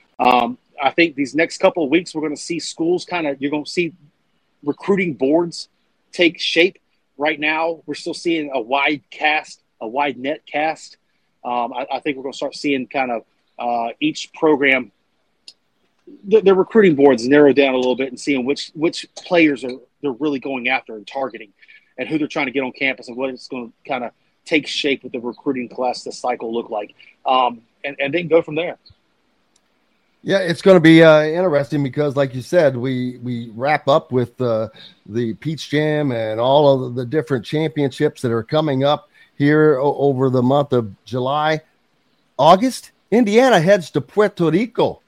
I think these next couple of weeks, we're going to see schools you're going to see recruiting boards take shape. Right now, we're still seeing a wide net cast. I think we're going to start seeing kind of each program, their recruiting boards narrow down a little bit and seeing which players they're really going after and targeting and who they're trying to get on campus and what it's going to kind of take shape with the recruiting class this cycle look like. And then go from there. Yeah, it's going to be interesting because, like you said, we wrap up with the Peach Jam and all of the different championships that are coming up here over the month of July. August, Indiana heads to Puerto Rico.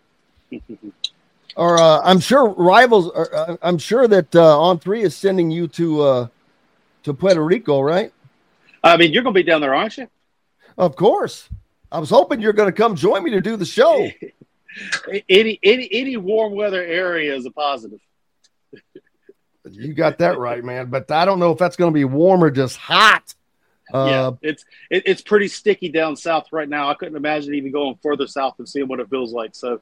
Or I'm sure rivals. I'm sure that On3 is sending you to Puerto Rico, right? I mean, you're going to be down there, aren't you? Of course. I was hoping you're going to come join me to do the show. Any warm weather area is a positive. You got that right, man. But I don't know if that's going to be warm or just hot. Yeah, it's pretty sticky down south right now. I couldn't imagine even going further south and seeing what it feels like. So,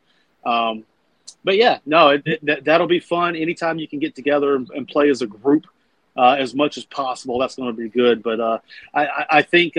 but yeah, no, that'll be fun. Anytime you can get together and play as a group as much as possible, that's going to be good. But I think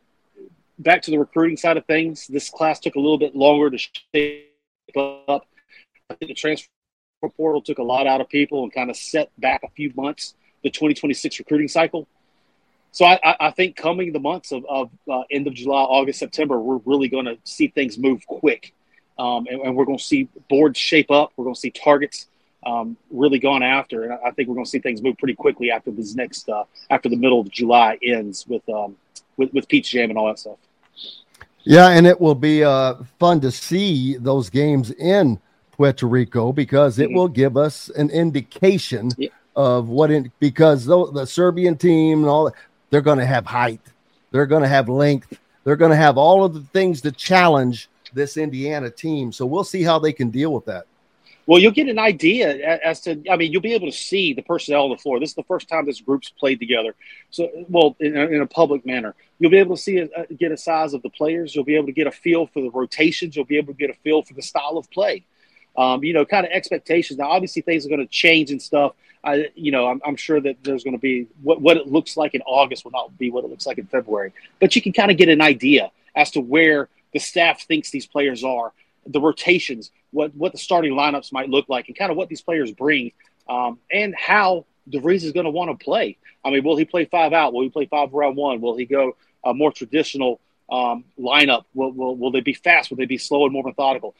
back to the recruiting side of things, this class took a little bit longer to shape up. I think the transfer portal took a lot out of people and kind of set back a few months the 2026 recruiting cycle. So I think coming the months of end of July, August, September, we're really going to see things move quick. And we're going to see boards shape up. We're going to see targets really gone after. And I think we're going to see things move pretty quickly after this next after the middle of July ends with Peach Jam and all that stuff. Yeah, and it will be fun to see those games in Puerto Rico because it will give us an indication of because the Serbian team and all that, they're going to have height, they're going to have length, they're going to have all of the things to challenge this Indiana team. So we'll see how they can deal with that. Well, you'll get an idea as to, you'll be able to see the personnel on the floor. This is the first time this group's played together. So, in a public manner, you'll be able to see, get a size of the players. You'll be able to get a feel for the rotations. You'll be able to get a feel for the style of play. Kind of expectations. Now, obviously things are going to change and stuff. I'm sure that there's going to be what it looks like in August will not be what it looks like in February, but you can kind of get an idea as to where the staff thinks these players are, the rotations, what the starting lineups might look like, and kind of what these players bring, and how DeVries is going to want to play. Will he play 5 out? Will he play 5 around 1? Will he go a more traditional lineup? Will they be fast? Will they be slow and more methodical?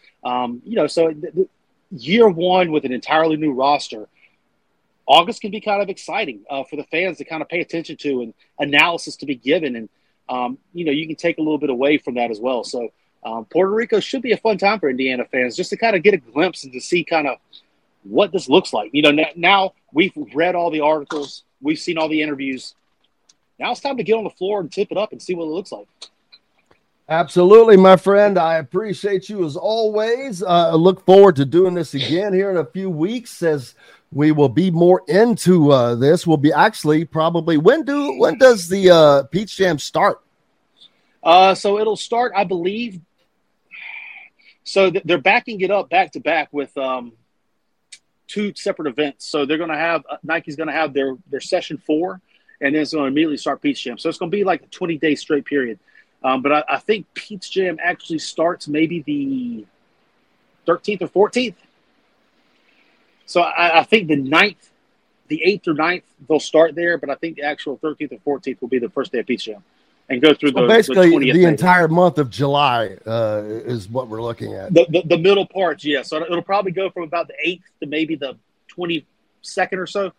So year one with an entirely new roster, August can be kind of exciting for the fans to kind of pay attention to and analysis to be given. And, you can take a little bit away from that as well. So Puerto Rico should be a fun time for Indiana fans just to kind of get a glimpse and to see kind of what this looks like. Now we've read all the articles. We've seen all the interviews. Now it's time to get on the floor and tip it up and see what it looks like. Absolutely, my friend. I appreciate you as always. I look forward to doing this again here in a few weeks as we will be more into this. We'll be actually probably when does the Peach Jam start? So it'll start, I believe. So they're backing it up back to back with 2 separate events. So they're going to have Nike's going to have their session 4, and then it's going to immediately start Peach Jam. So it's going to be like a 20-day straight period. But I think Peach Jam actually starts maybe the 13th or 14th. So I think the 8th or 9th, they'll start there. But I think the actual 13th or 14th will be the first day of Peach Jam and go through basically the 20th the entire month of July is what we're looking at. The middle parts, yeah. So it'll probably go from about the 8th to maybe the 22nd or so.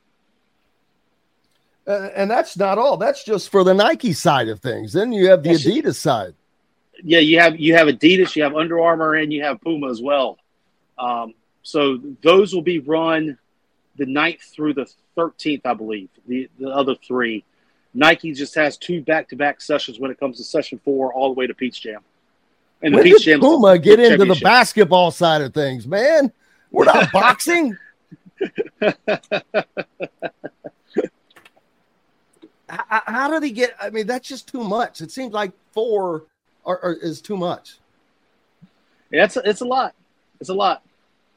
And that's not all. That's just for the Nike side of things. Then you have the Adidas side. Yeah, you have Adidas, you have Under Armour, and you have Puma as well. So those will be run the 9th through the 13th, I believe. The other 3. Nike just has 2 back-to-back sessions when it comes to session 4 all the way to Peach Jam. And when the Peach did Jam Puma get into the basketball side of things, man? We're not boxing. How did he get? That's just too much. It seems like 4 is too much. Yeah, it's a lot. It's a lot.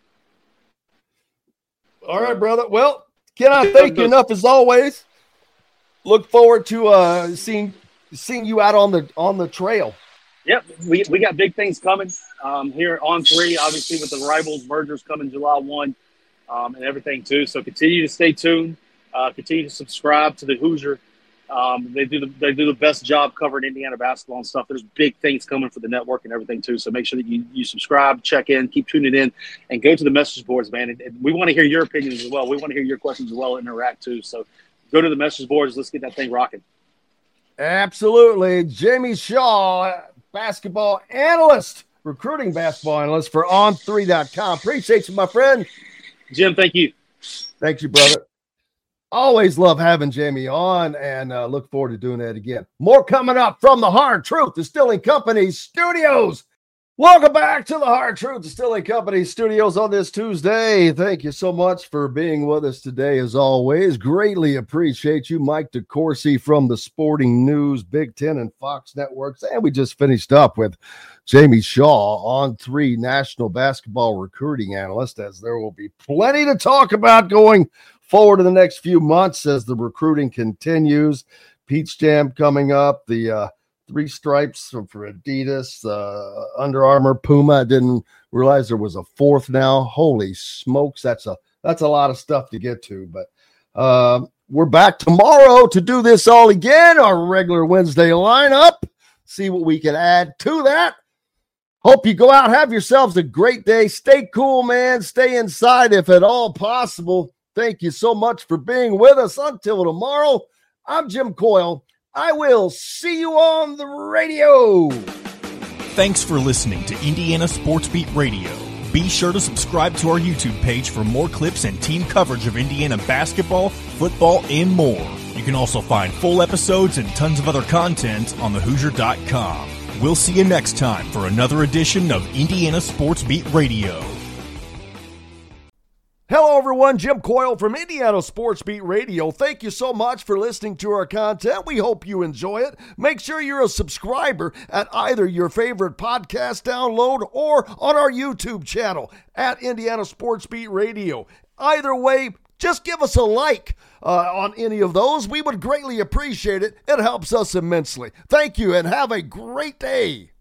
All right, brother. Well, cannot thank you enough as always. Look forward to seeing you out on the trail. Yep, we got big things coming here on 3. Obviously, with the Rivals mergers coming July 1 and everything too. So continue to stay tuned. Continue to subscribe to the Hoosier. They do the best job covering Indiana basketball and stuff. There's big things coming for the network and everything too. So make sure that you subscribe, check in, keep tuning in, and go to the message boards, man. And we want to hear your opinions as well. We want to hear your questions as well and interact too. So go to the message boards. Let's get that thing rocking. Absolutely. Jamie Shaw, basketball analyst, recruiting basketball analyst for On3.com. Appreciate you, my friend. Jim, thank you. Thank you, brother. Always love having Jamie on and look forward to doing that again. More coming up from the Hard Truth Distilling Company studios. Welcome back to the Hard Truth Distilling Company studios on this Tuesday. Thank you so much for being with us today, as always. Greatly appreciate you. Mike DeCourcy from the Sporting News, Big Ten, and Fox Networks. And we just finished up with Jamie Shaw, On3 National Basketball Recruiting Analyst, as there will be plenty to talk about going forward in the next few months as the recruiting continues. Peach Jam coming up, the Three Stripes for Adidas, Under Armour, Puma. I didn't realize there was a fourth now. Holy smokes, that's a lot of stuff to get to. But we're back tomorrow to do this all again, our regular Wednesday lineup. See what we can add to that. Hope you go out, have yourselves a great day. Stay cool, man. Stay inside if at all possible. Thank you so much for being with us. Until tomorrow, I'm Jim Coyle. I will see you on the radio. Thanks for listening to Indiana Sports Beat Radio. Be sure to subscribe to our YouTube page for more clips and team coverage of Indiana basketball, football, and more. You can also find full episodes and tons of other content on thehoosier.com. We'll see you next time for another edition of Indiana Sports Beat Radio. Hello, everyone. Jim Coyle from Indiana Sports Beat Radio. Thank you so much for listening to our content. We hope you enjoy it. Make sure you're a subscriber at either your favorite podcast download or on our YouTube channel at Indiana Sports Beat Radio. Either way, just give us a like on any of those. We would greatly appreciate it. It helps us immensely. Thank you and have a great day.